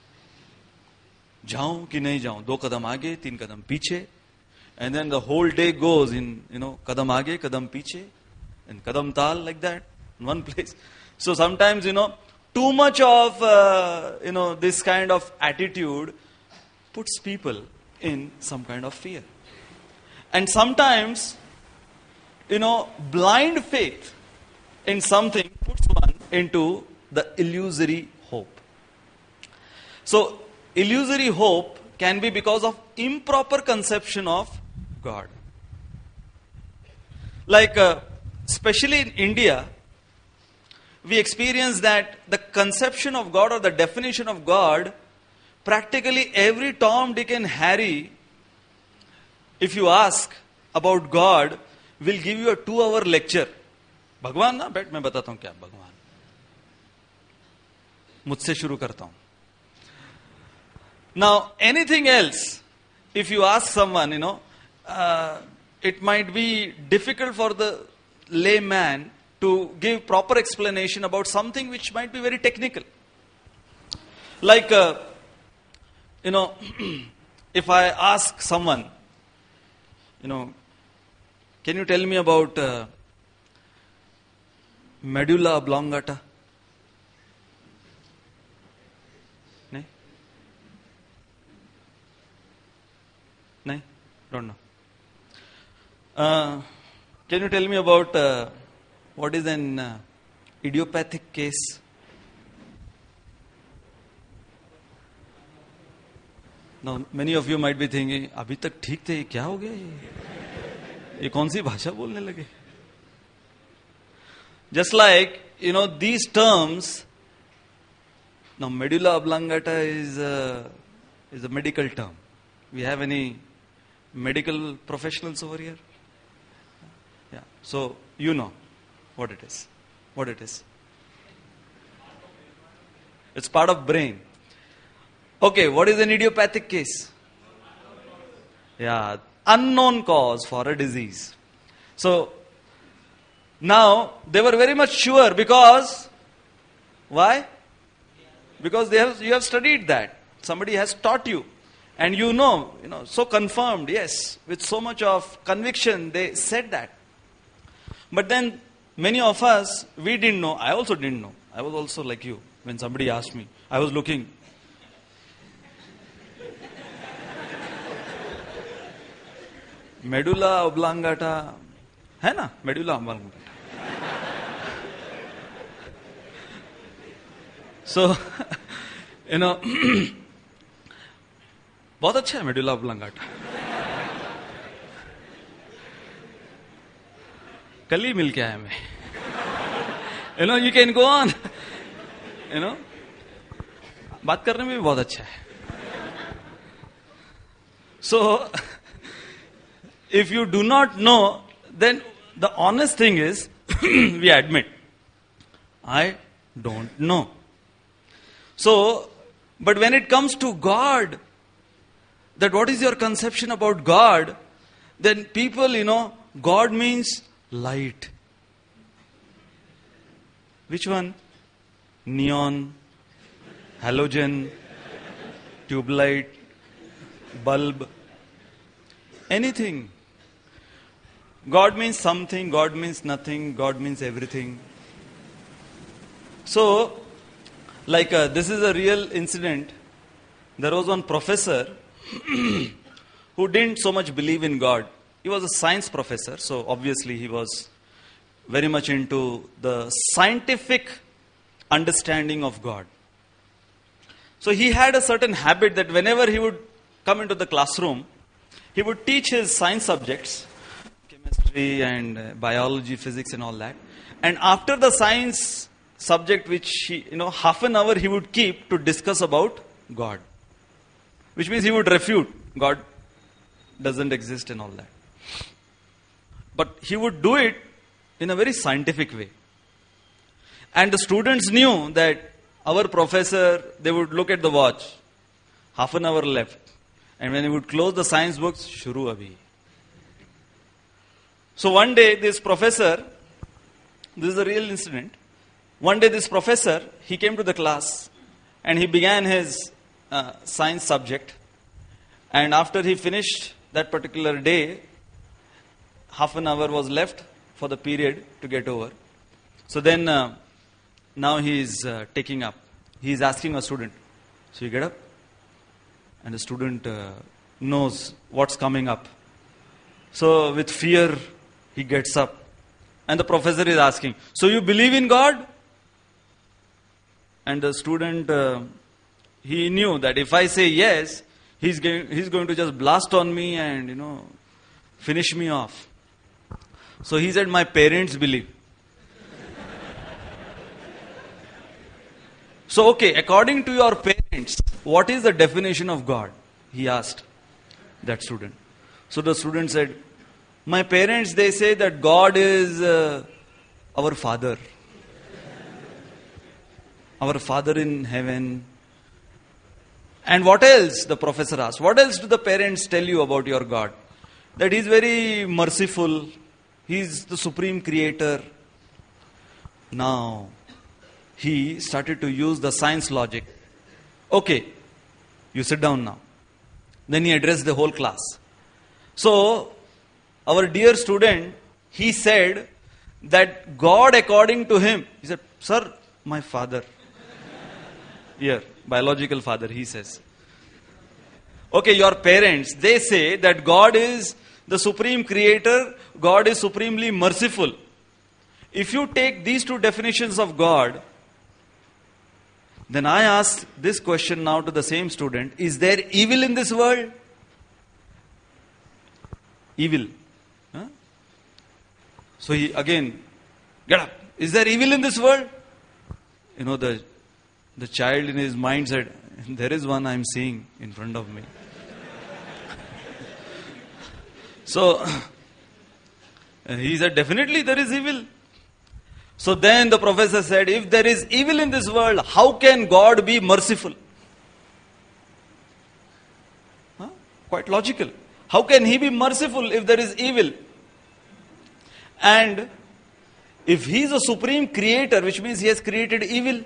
जाऊं कि नहीं जाऊं, दो कदम आगे तीन कदम पीछे, and then the whole day goes in, you know, kadam aage kadam piche and kadam tal, like that in one place. So sometimes, you know, too much of uh, you know this kind of attitude puts people in some kind of fear. And sometimes, you know, blind faith in something puts one into the illusory hope. So, illusory hope can be because of improper conception of God. Like, uh, especially in India, we experience that the conception of God or the definition of God, practically every Tom, Dick and Harry, if you ask about God, will give you a two-hour lecture. भगवान ना बैठ मैं बताता हूँ क्या भगवान. मुझसे शुरू करता हूँ. Now, anything else, if you ask someone, you know, uh, it might be difficult for the layman to give proper explanation about something which might be very technical. Like, uh, you know, if I ask someone, you know, can you tell me about uh, medulla oblongata? No? No? Don't know. Uh, can you tell me about uh, what is an uh, idiopathic case? Now, many of you might be thinking, अभी तक ठीक थे, ये क्या हो गया ये? ये कौन सी भाषा बोलने लगे? Just like, you know, these terms, now medulla oblongata is a, is a medical term. We have any medical professionals over here? Yeah. So, you know what it is. What it is. It's part of brain. Okay, what is an idiopathic case? Yeah, unknown cause for a disease. So, now, they were very much sure because, why? Because they have, you have studied that. Somebody has taught you. And you know, you know, so confirmed, yes, with so much of conviction, they said that. But then, many of us, we didn't know. I also didn't know. I was also like you. When somebody asked me, I was looking. Medulla oblongata, है ना? Medulla oblongata. So, you know, बहुत अच्छा है medulla oblongata. कल ही मिल के आया मैं. You know, you can go on. You know, बात करने में भी बहुत अच्छा है. So, if you do not know, then the honest thing is, we admit, I don't know. So, but when it comes to God, that what is your conception about God, then people, you know, God means light. Which one? Neon, halogen, tube light, bulb, anything. God means something, God means nothing, God means everything. So, like uh, this is a real incident. There was one professor who didn't so much believe in God. He was a science professor, so obviously he was very much into the scientific understanding of God. So he had a certain habit that whenever he would come into the classroom, he would teach his science subjects, chemistry and uh, biology, physics and all that. And after the science subject, which he, you know, half an hour he would keep to discuss about God. Which means he would refute God doesn't exist and all that. But he would do it in a very scientific way. And the students knew that our professor, they would look at the watch. Half an hour left. And when he would close the science books, shuru abhi. So one day this professor, this is a real incident. One day this professor, he came to the class and he began his uh, science subject. And after he finished that particular day, half an hour was left for the period to get over. So then, uh, now he is uh, taking up. He is asking a student. So you get up. And the student uh, knows what's coming up. So with fear, he gets up. And the professor is asking, so you believe in God? And the student, uh, he knew that if I say yes, he's going, he's going to just blast on me and, you know, finish me off. So he said, my parents believe. So, okay, according to your parents, what is the definition of God? He asked that student. So the student said, my parents, they say that God is uh, our Father. Our Father in heaven. And what else? The professor asked. What else do the parents tell you about your God? That He is very merciful. He is the supreme creator. Now, he started to use the science logic. Okay, you sit down now. Then he addressed the whole class. So, our dear student, he said that God according to him, he said, sir, my father. Here, biological father, he says. Okay, your parents, they say that God is the supreme creator, God is supremely merciful. If you take these two definitions of God, then I ask this question now to the same student, is there evil in this world? Evil. Huh? So he again, get up. Is there evil in this world? You know, the, the child in his mind said, there is one I am seeing in front of me. So, he said, definitely there is evil. So then the professor said, if there is evil in this world, how can God be merciful? Huh? Quite logical. How can He be merciful if there is evil? And if He is a supreme creator, which means He has created evil.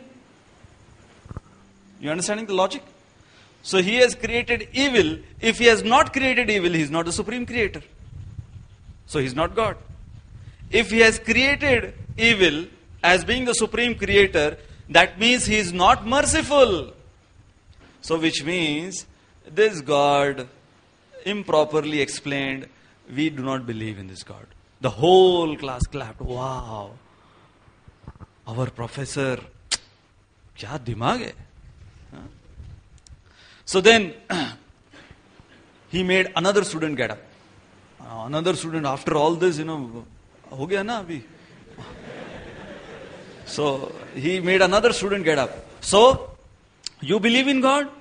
You understanding the logic? So He has created evil. If He has not created evil, He is not the supreme creator. So He is not God. If He has created evil as being the supreme creator, that means He is not merciful. So which means this God, improperly explained, we do not believe in this God. The whole class clapped. Wow. Our professor, kya dimag hai? Huh? So then, he made another student get up. Uh, another student, after all this, you know, ho gaya na abhi. So, he made another student get up. So, you believe in God?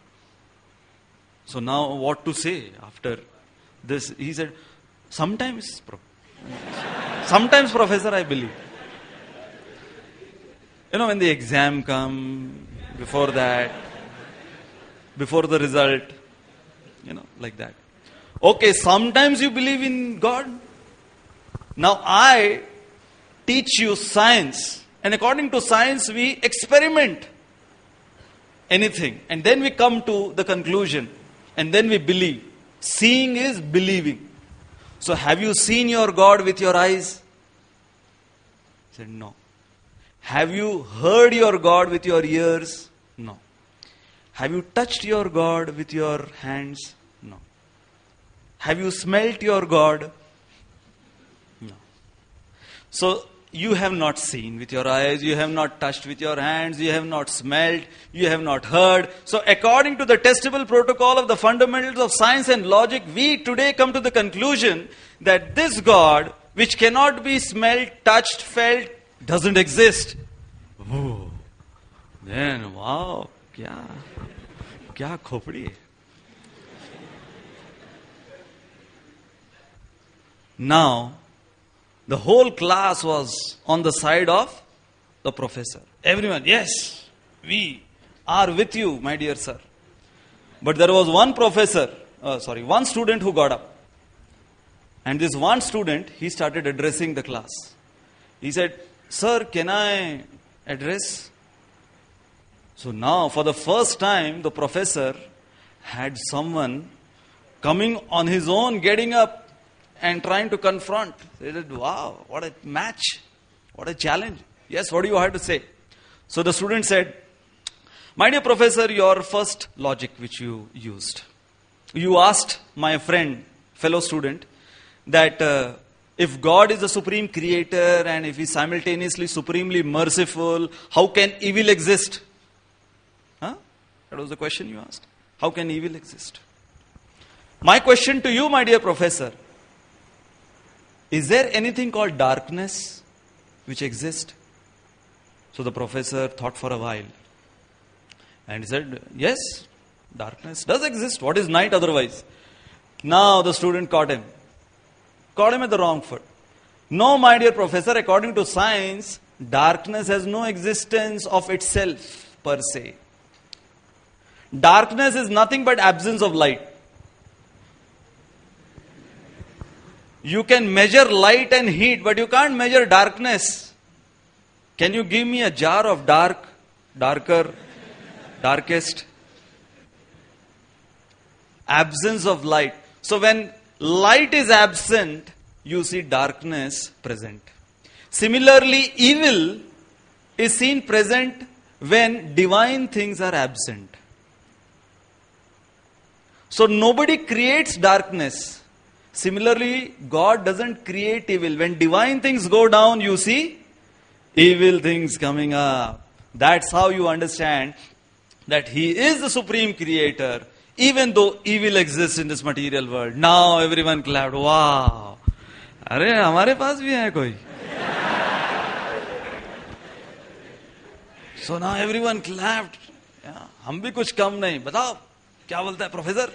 So now what to say after this? He said, sometimes, sometimes professor, I believe. You know, when the exam come, before that, before the result, you know, like that. Okay, sometimes you believe in God. Now I teach you science. And according to science, we experiment anything. And then we come to the conclusion. And then we believe. Seeing is believing. So have you seen your God with your eyes? He said, no. Have you heard your God with your ears? No. Have you touched your God with your hands? No. Have you smelt your God? No. So, you have not seen with your eyes, you have not touched with your hands, you have not smelt, you have not heard. So, according to the testable protocol of the fundamentals of science and logic, we today come to the conclusion that this God, which cannot be smelt, touched, felt, doesn't exist. Oh, then, wow, kya, kya khopdi. Now, the whole class was on the side of the professor. Everyone, yes, we are with you, my dear sir. But there was one professor, uh, sorry, one student who got up. And this one student, he started addressing the class. He said, sir, can I address? So now, for the first time, the professor had someone coming on his own, getting up and trying to confront. They said, wow, what a match. What a challenge. Yes, what do you have to say? So the student said, my dear professor, your first logic which you used. You asked my friend, fellow student, that uh, if God is the supreme creator and if he is simultaneously supremely merciful, how can evil exist? Huh? That was the question you asked. How can evil exist? My question to you, my dear professor, is there anything called darkness which exists? So the professor thought for a while. And he said, yes, darkness does exist. What is night otherwise? Now the student caught him. Caught him at the wrong foot. No, my dear professor, according to science, darkness has no existence of itself per se. Darkness is nothing but absence of light. You can measure light and heat, but you can't measure darkness. Can you give me a jar of dark, darker, darkest? Absence of light. So when light is absent, you see darkness present. Similarly, evil is seen present when divine things are absent. So nobody creates darkness. Similarly, God doesn't create evil. When divine things go down, you see evil things coming up. That's how you understand that He is the supreme creator, even though evil exists in this material world. Now everyone clapped. Wow! अरे हमारे पास भी है कोई. So now everyone clapped. Yeah, हम भी कुछ कम नहीं. बताओ क्या बोलता है professor?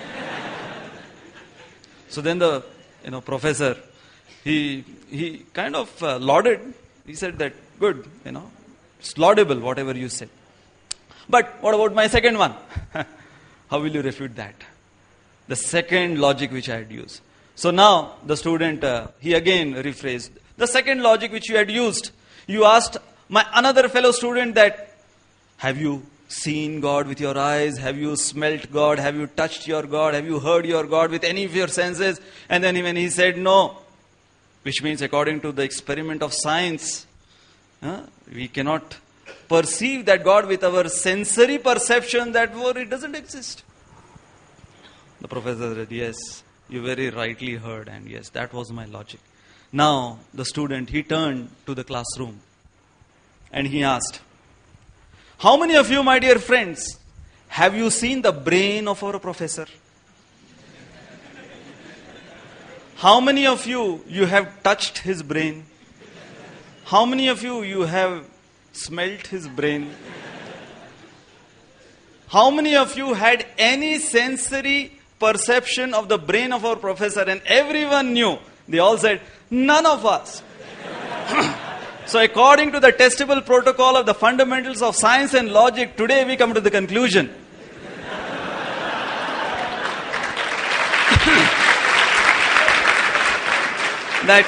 So then the you know professor, he he kind of uh, lauded. He said that good, you know, it's laudable whatever you said. But what about my second one? How will you refute that? The second logic which I had used. So now the student uh, he again rephrased the second logic which you had used. You asked my another fellow student that, have you seen God with your eyes? Have you smelt God? Have you touched your God? Have you heard your God with any of your senses? And then when he said no, which means according to the experiment of science, uh, we cannot perceive that God with our sensory perception, that word, it doesn't exist. The professor said, yes, you very rightly heard, and yes, that was my logic. Now, the student, he turned to the classroom and he asked, how many of you, my dear friends, have you seen the brain of our professor? How many of you, you have touched his brain? How many of you, you have smelt his brain? How many of you had any sensory perception of the brain of our professor? And everyone knew. They all said, none of us. So according to the testable protocol of the fundamentals of science and logic, today we come to the conclusion that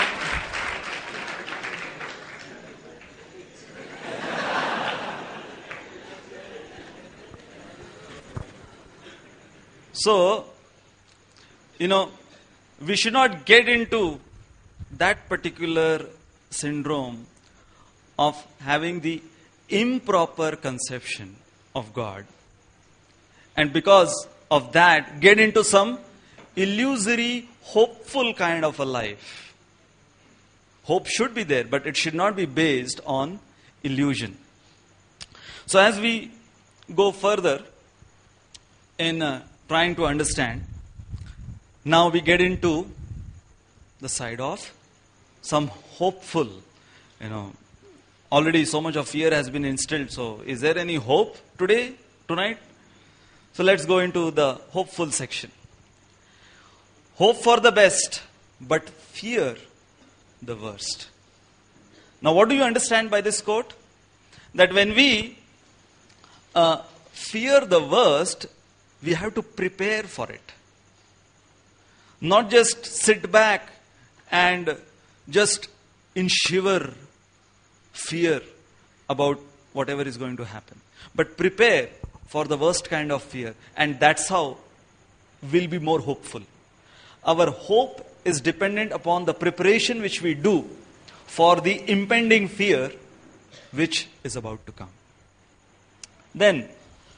so, you know, we should not get into that particular syndrome of having the improper conception of God. And because of that, get into some illusory, hopeful kind of a life. Hope should be there, but it should not be based on illusion. So as we go further in uh, trying to understand, now we get into the side of some hopeful, you know, already so much of fear has been instilled. So is there any hope today, tonight? So let's go into the hopeful section. Hope for the best, but fear the worst. Now what do you understand by this quote? That when we uh, fear the worst, we have to prepare for it. Not just sit back and just in shiver fear about whatever is going to happen. But prepare for the worst kind of fear. And that's how we'll be more hopeful. Our hope is dependent upon the preparation which we do for the impending fear which is about to come. Then,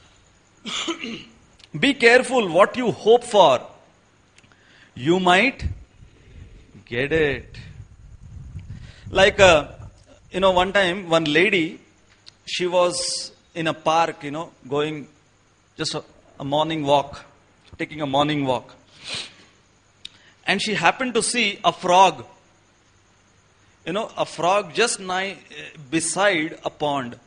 be careful what you hope for. You might get it. Like, uh, you know, one time, one lady, she was in a park, you know, going just a, a morning walk, taking a morning walk. And she happened to see a frog. You know, a frog just nigh beside a pond.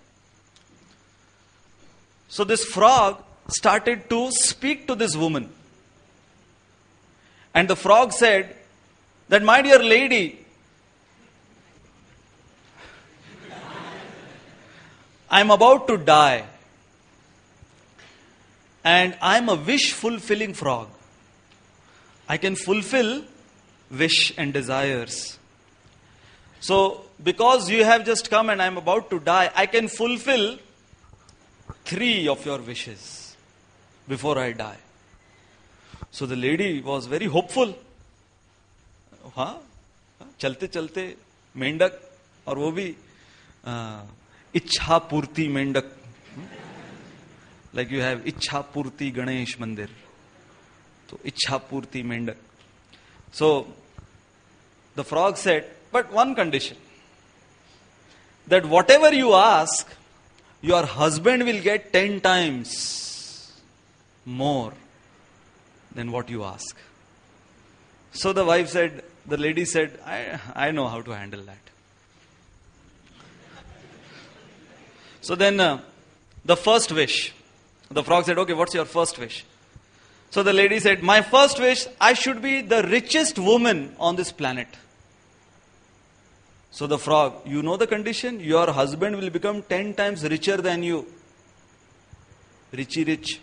So this frog started to speak to this woman. And the frog said that, my dear lady, I'm about to die. And I'm a wish-fulfilling frog. I can fulfill wish and desires. So, because you have just come and I'm about to die, I can fulfill three of your wishes before I die. So the lady was very hopeful. हाँ, चलते चलते मेंढक और वो भी इच्छा पूर्ति मेंढक. Like you have इच्छा पूर्ति गणेश मंदिर. So इच्छा पूर्ति मेंढक. So the frog said, but one condition, that whatever you ask, your husband will get ten times more than what you ask. So the wife said, the lady said, I, I know how to handle that. So then uh, the first wish, the frog said, okay, what's your first wish? So the lady said, my first wish, I should be the richest woman on this planet. So the frog, you know the condition? Your husband will become ten times richer than you. Richy rich.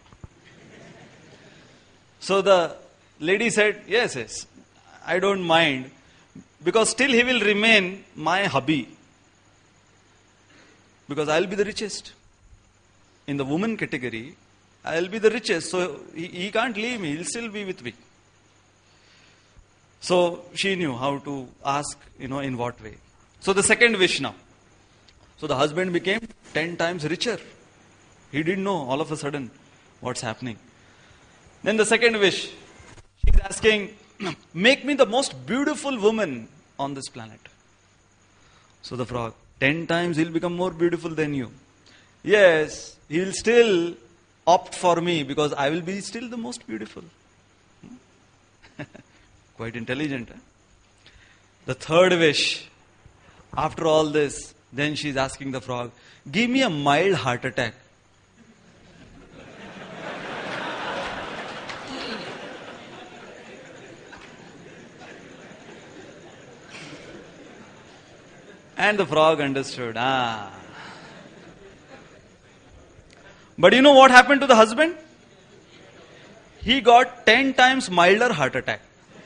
So the lady said, yes, yes, I don't mind, because still he will remain my hubby. Because I'll be the richest. In the woman category, I'll be the richest. So he, he can't leave me, he'll still be with me. So she knew how to ask, you know, in what way. So the second wish now. So the husband became ten times richer. He didn't know all of a sudden what's happening. Then the second wish, she's asking, make me the most beautiful woman on this planet. So the frog, ten times he'll become more beautiful than you. Yes, he'll still opt for me because I will be still the most beautiful. Quite intelligent. Eh? The third wish, after all this, then she's asking the frog, give me a mild heart attack. And the frog understood. Ah. But you know what happened to the husband? He got ten times milder heart attack.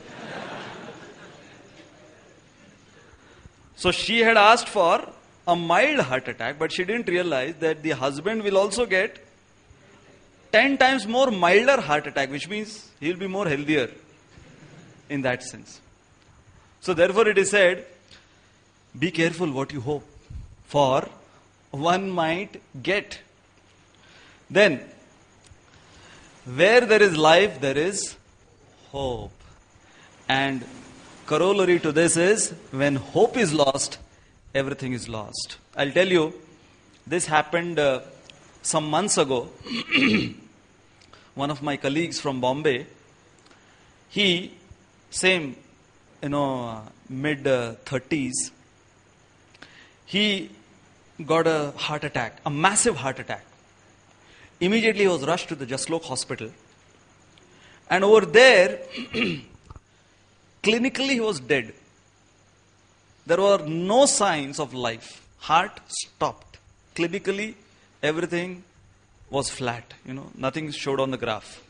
So she had asked for a mild heart attack, but she didn't realize that the husband will also get ten times more milder heart attack, which means he will be more healthier in that sense. So therefore it is said, be careful what you hope for, one might get. Then, where there is life, there is hope. And corollary to this is, when hope is lost, everything is lost. I'll tell you, this happened uh, some months ago. One of my colleagues from Bombay, he, same, you know, uh, mid uh, thirties, he got a heart attack, a massive heart attack. Immediately he was rushed to the Jaslok hospital. And over there, clinically he was dead. There were no signs of life. Heart stopped. Clinically, everything was flat. You know, nothing showed on the graph.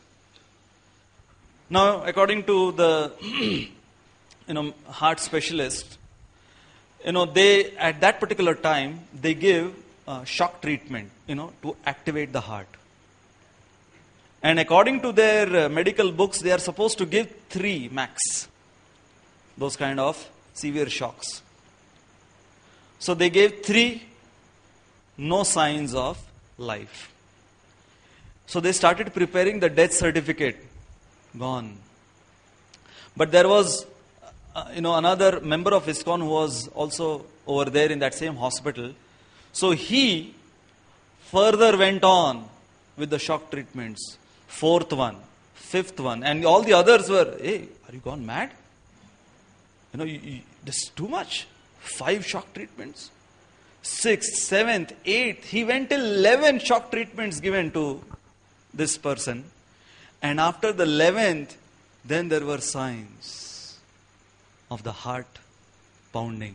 Now, according to the you know heart specialist, you know, they at that particular time they give uh, shock treatment, you know, to activate the heart. And according to their uh, medical books, they are supposed to give three max. Those kind of severe shocks. So they gave three, no signs of life. So they started preparing the death certificate. Gone. But there was, uh, you know, another member of ISKCON who was also over there in that same hospital. So he further went on with the shock treatments. Fourth one, fifth one, and all the others were, hey, are you gone mad? You know, you, you, this is too much. Five shock treatments. Sixth, seventh, eighth. He went till eleven shock treatments given to this person. And after the eleventh, then there were signs of the heart pounding.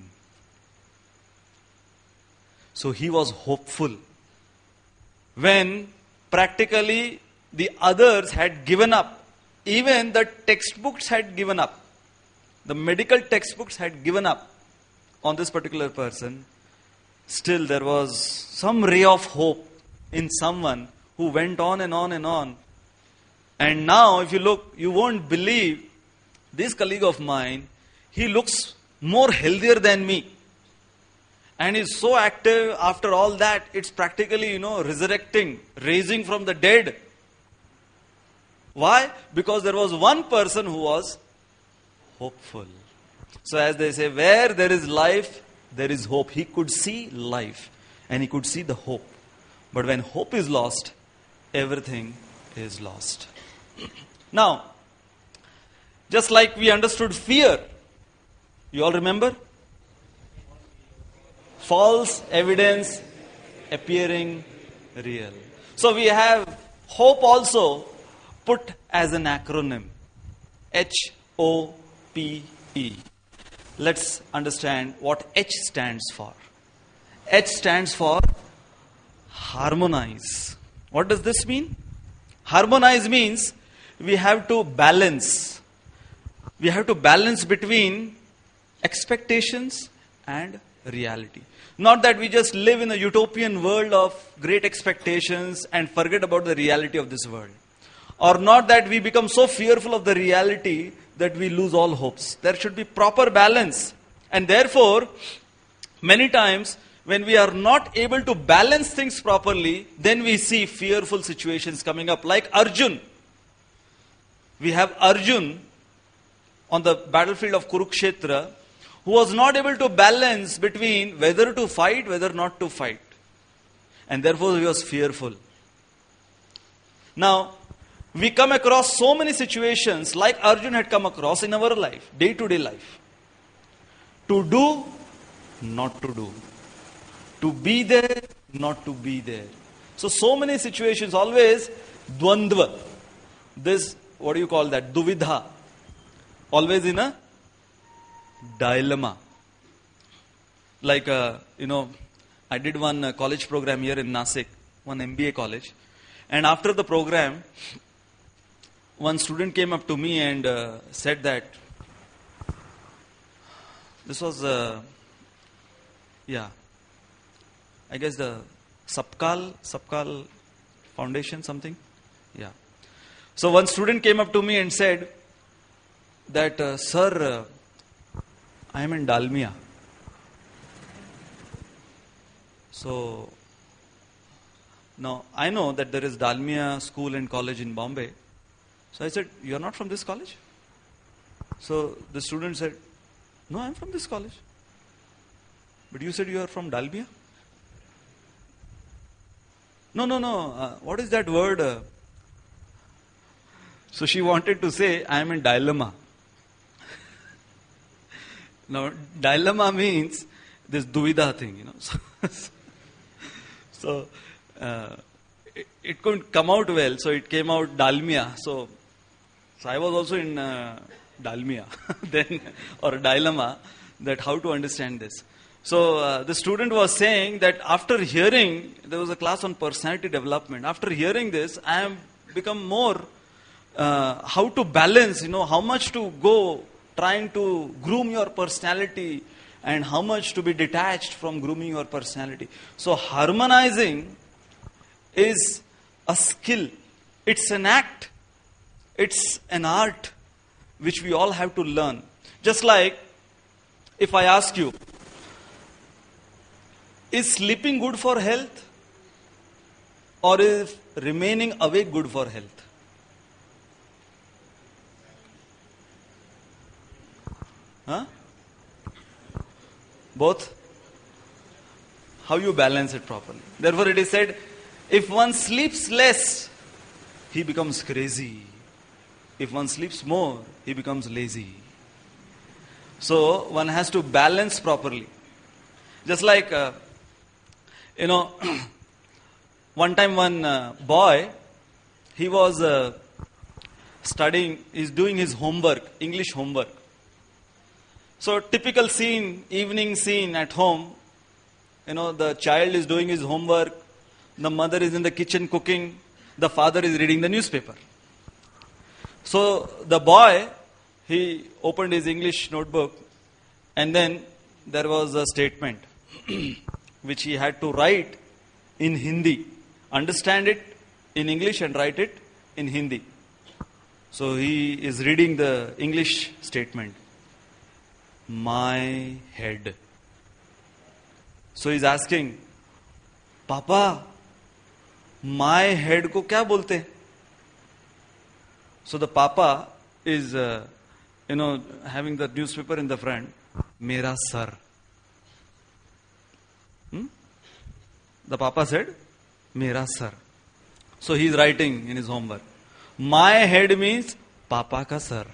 So he was hopeful. When practically the others had given up. Even the textbooks had given up. The medical textbooks had given up on this particular person. Still there was some ray of hope in someone who went on and on and on. And now if you look, you won't believe, this colleague of mine, he looks more healthier than me. And is so active after all that, it's practically, you know, resurrecting, raising from the dead. Why? Because there was one person who was hopeful. So as they say, where there is life, there is hope. He could see life and he could see the hope. But when hope is lost, everything is lost. Now, just like we understood fear, you all remember? False evidence appearing real. So we have hope also put as an acronym. H O P E. Let's understand what H stands for. H stands for harmonize. What does this mean? Harmonize means we have to balance. We have to balance between expectations and reality. Not that we just live in a utopian world of great expectations and forget about the reality of this world. Or not that we become so fearful of the reality that we lose all hopes. There should be proper balance. And therefore, many times when we are not able to balance things properly, then we see fearful situations coming up. Like Arjun. We have Arjun on the battlefield of Kurukshetra, who was not able to balance between whether to fight, whether not to fight. And therefore he was fearful. Now, we come across so many situations like Arjun had come across in our life, day-to-day life. To do, not to do. To be there, not to be there. So, so many situations, always dvandva. This, what do you call that? Duvidha. Always in a dilemma. Like, uh, you know, I did one uh, college program here in Nasik, one M B A college. And after the program, one student came up to me and uh, said that this was, uh, yeah, I guess the Sapkal, Sapkal Foundation, something. Yeah. So one student came up to me and said that, uh, sir, uh, I am in Dalmia. So, now I know that there is Dalmia School and College in Bombay. So I said, you are not from this college? So the student said, no, I'm from this college. But you said you are from Dalmia? No, no, no. Uh, what is that word? Uh, so she wanted to say, I am in dilemma. Now, dilemma means this duvidha thing, you know. So, so uh, it, it couldn't come out well, so it came out Dalmia. So, so I was also in uh, Dalmia then, or dilemma, that how to understand this. So uh, the student was saying that after hearing, there was a class on personality development. After hearing this, I have become more uh, how to balance, you know, how much to go trying to groom your personality and how much to be detached from grooming your personality. So harmonizing is a skill. It's an act. It's an art which we all have to learn. Just like if I ask you, is sleeping good for health or is remaining awake good for health? Huh? Both? How you balance it properly? Therefore it is said, if one sleeps less, he becomes crazy. If one sleeps more, he becomes lazy. So one has to balance properly. Just like, uh, you know, one time one uh, boy, he was uh, studying, he's doing his homework, English homework. So typical scene, evening scene at home, you know, the child is doing his homework, the mother is in the kitchen cooking, the father is reading the newspaper. So the boy, he opened his English notebook and then there was a statement which he had to write in Hindi. Understand it in English and write it in Hindi. So he is reading the English statement. My head. So he's asking, Papa, my head ko kya bolte? So the papa is, uh, you know, having the newspaper in the front. Mera sar. Hmm? The papa said, Mera sar. So he is writing in his homework. My head means Papa ka sar.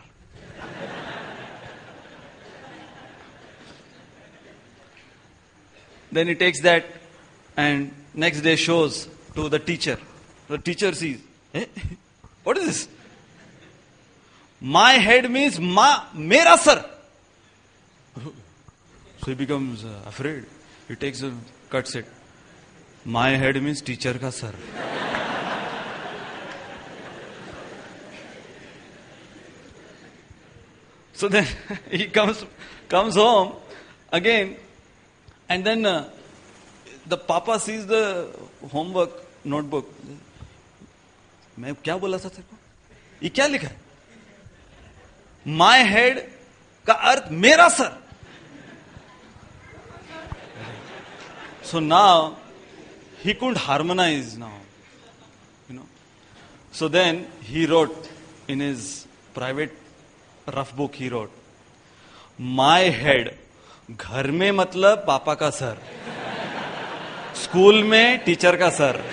Then he takes that and next day shows to the teacher. The teacher sees, eh? What is this? My head means ma, mera sir. So he becomes uh, afraid. He takes a cuts it. My head means teacher ka sir. So then he comes comes home again, and then uh, the papa sees the homework notebook. मैं क्या बोला था तेरे को? ये क्या लिखा है? My head का अर्थ मेरा सर. So now he couldn't harmonize now, you know. So then he wrote in his private rough book. He wrote, my head घर में मतलब पापा का सर, स्कूल में टीचर का सर.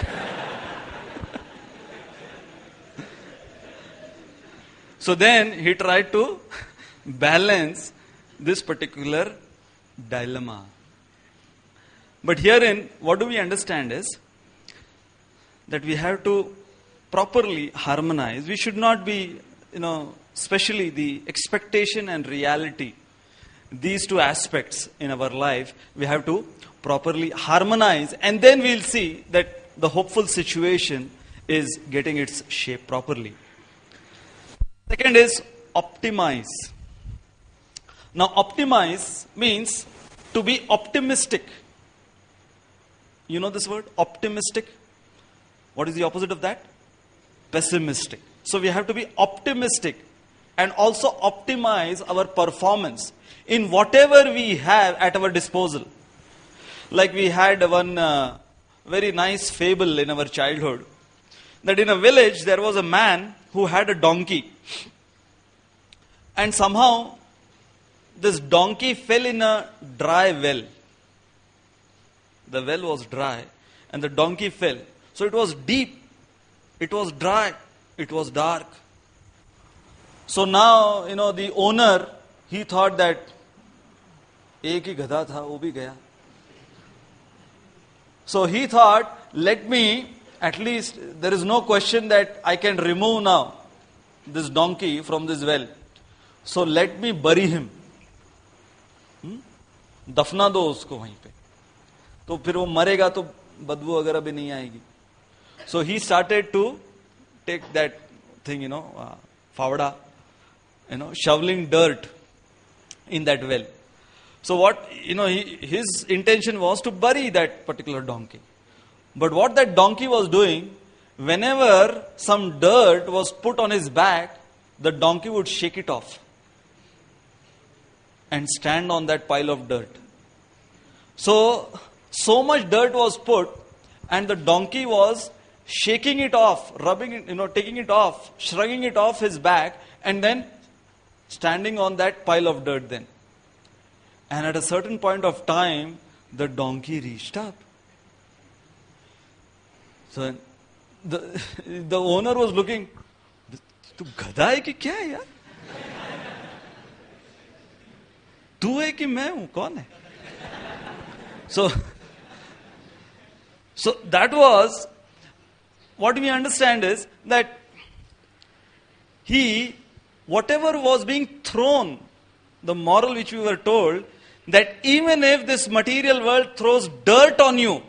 So then he tried to balance this particular dilemma. But herein, what do we understand is that we have to properly harmonize. We should not be, you know, especially the expectation and reality, these two aspects in our life, we have to properly harmonize, and then we'll see that the hopeful situation is getting its shape properly. Second is optimize. Now, optimize means to be optimistic. You know this word, optimistic? What is the opposite of that? Pessimistic. So we have to be optimistic and also optimize our performance in whatever we have at our disposal. Like we had one uh, very nice fable in our childhood, that in a village there was a man who had a donkey. And somehow this donkey fell in a dry well. The well was dry and the donkey fell. So it was deep, it was dry, it was dark. So now, you know, the owner, he thought that एक ही गधा था, वो भी गया. So he thought, let me, at least there is no question that I can remove now this donkey from this well. So let me bury him. Hmm? दफना दो उसको वहीं पे. तो फिर वो मरेगा तो बदबू वगैरह भी नहीं आएगी. So he started to take that thing, you know, uh, fawda, you know, shoveling dirt in that well. So what, you know, he, his intention was to bury that particular donkey. But what that donkey was doing, whenever some dirt was put on his back, the donkey would shake it off and stand on that pile of dirt. So, so much dirt was put and the donkey was shaking it off, rubbing it, you know, taking it off, shrugging it off his back and then standing on that pile of dirt then. And at a certain point of time, the donkey reached up. So the, the owner was looking, "Tu gada hai ki kya hai yaar? Tu hai ki main hu? Kaun hai?" So, so that was, what we understand is that he, whatever was being thrown, the moral which we were told, that even if this material world throws dirt on you,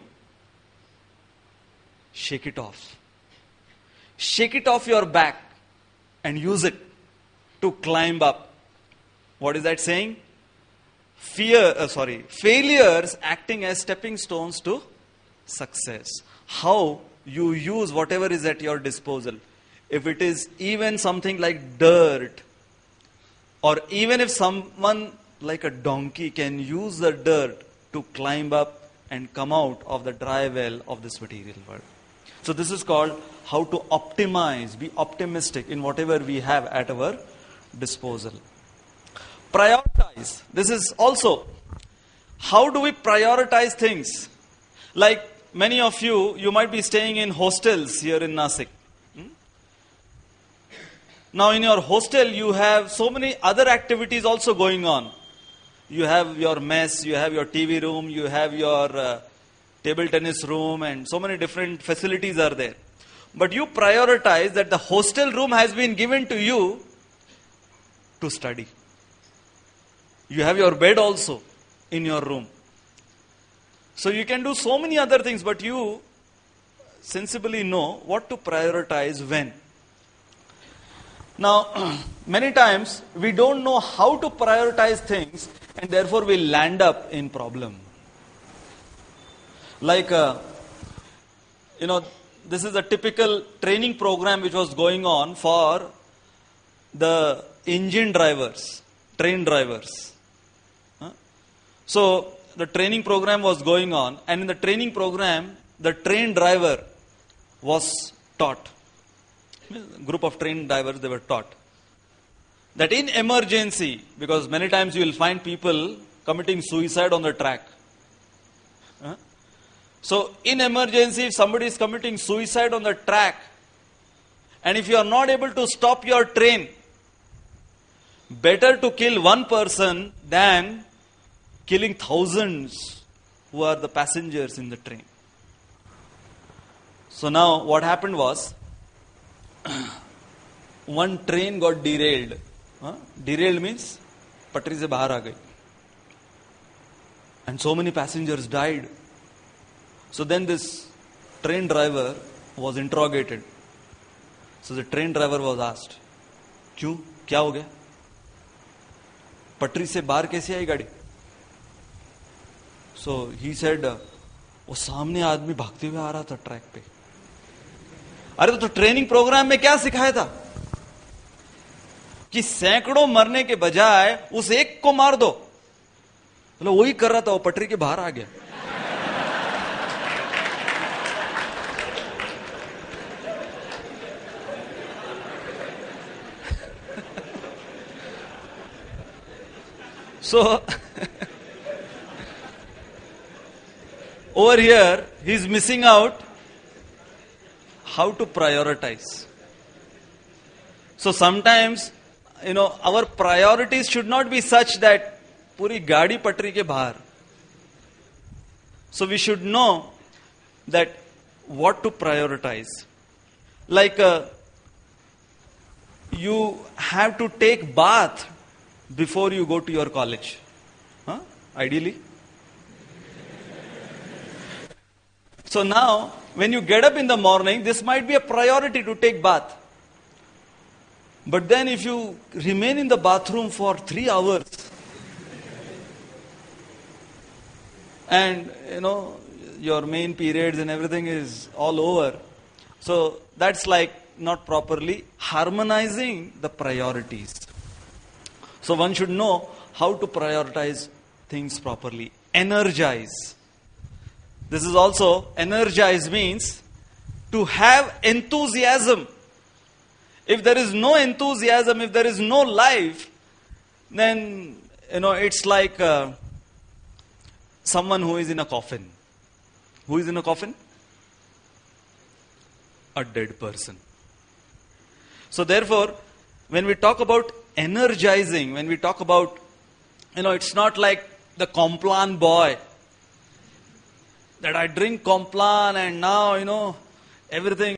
shake it off. Shake it off your back and use it to climb up. What is that saying? Fear, uh, sorry, failures acting as stepping stones to success. How you use whatever is at your disposal. If it is even something like dirt, or even if someone like a donkey can use the dirt to climb up and come out of the dry well of this material world. So this is called how to optimize, be optimistic in whatever we have at our disposal. Prioritize. This is also, how do we prioritize things? Like many of you, you might be staying in hostels here in Nasik. Now in your hostel, you have so many other activities also going on. You have your mess, you have your T V room, you have your uh, table tennis room, and so many different facilities are there. But you prioritize that the hostel room has been given to you to study. You have your bed also in your room. So you can do so many other things, but you sensibly know what to prioritize when. Now, many times we don't know how to prioritize things and therefore we land up in problem. Like, uh, you know, this is a typical training program which was going on for the engine drivers, train drivers. Huh? So, the training program was going on, and in the training program, the train driver was taught. Group of train drivers, they were taught that in emergency, because many times you will find people committing suicide on the track. Huh? So in emergency, if somebody is committing suicide on the track, and if you are not able to stop your train, better to kill one person than killing thousands who are the passengers in the train. So now what happened was, one train got derailed. Huh? Derailed means patri se bahar aa gayi. And so many passengers died. So then this train driver was interrogated. So the train driver was asked, क्यों? क्या हो गया? पटरी से बाहर कैसे आई गाड़ी? So he said, वो सामने आदमी भागते हुए आ रहा था ट्रैक पे. अरे तो ट्रेनिंग प्रोग्राम में क्या सिखाया था कि सैकड़ों मरने के बजाय उस एक को मार दो. मतलब वही कर रहा था, वो पटरी के बाहर आ गया. So, over here, he's missing out how to prioritize. So sometimes, you know, our priorities should not be such that puri gaadi patri ke bahar. So we should know that what to prioritize. Like uh, you have to take bath before you go to your college. Huh? Ideally. So now, when you get up in the morning, this might be a priority to take bath. But then if you remain in the bathroom for three hours, and you know, your main periods and everything is all over, so that's like not properly harmonizing the priorities. So one should know how to prioritize things properly. Energize. This is also, energize means to have enthusiasm. If there is no enthusiasm, if there is no life, then, you know, it's like uh, someone who is in a coffin. Who is in a coffin? A dead person. So therefore, when we talk about energizing, when we talk about, you know, it's not like the Complan boy, that I drink Complan and now, you know, everything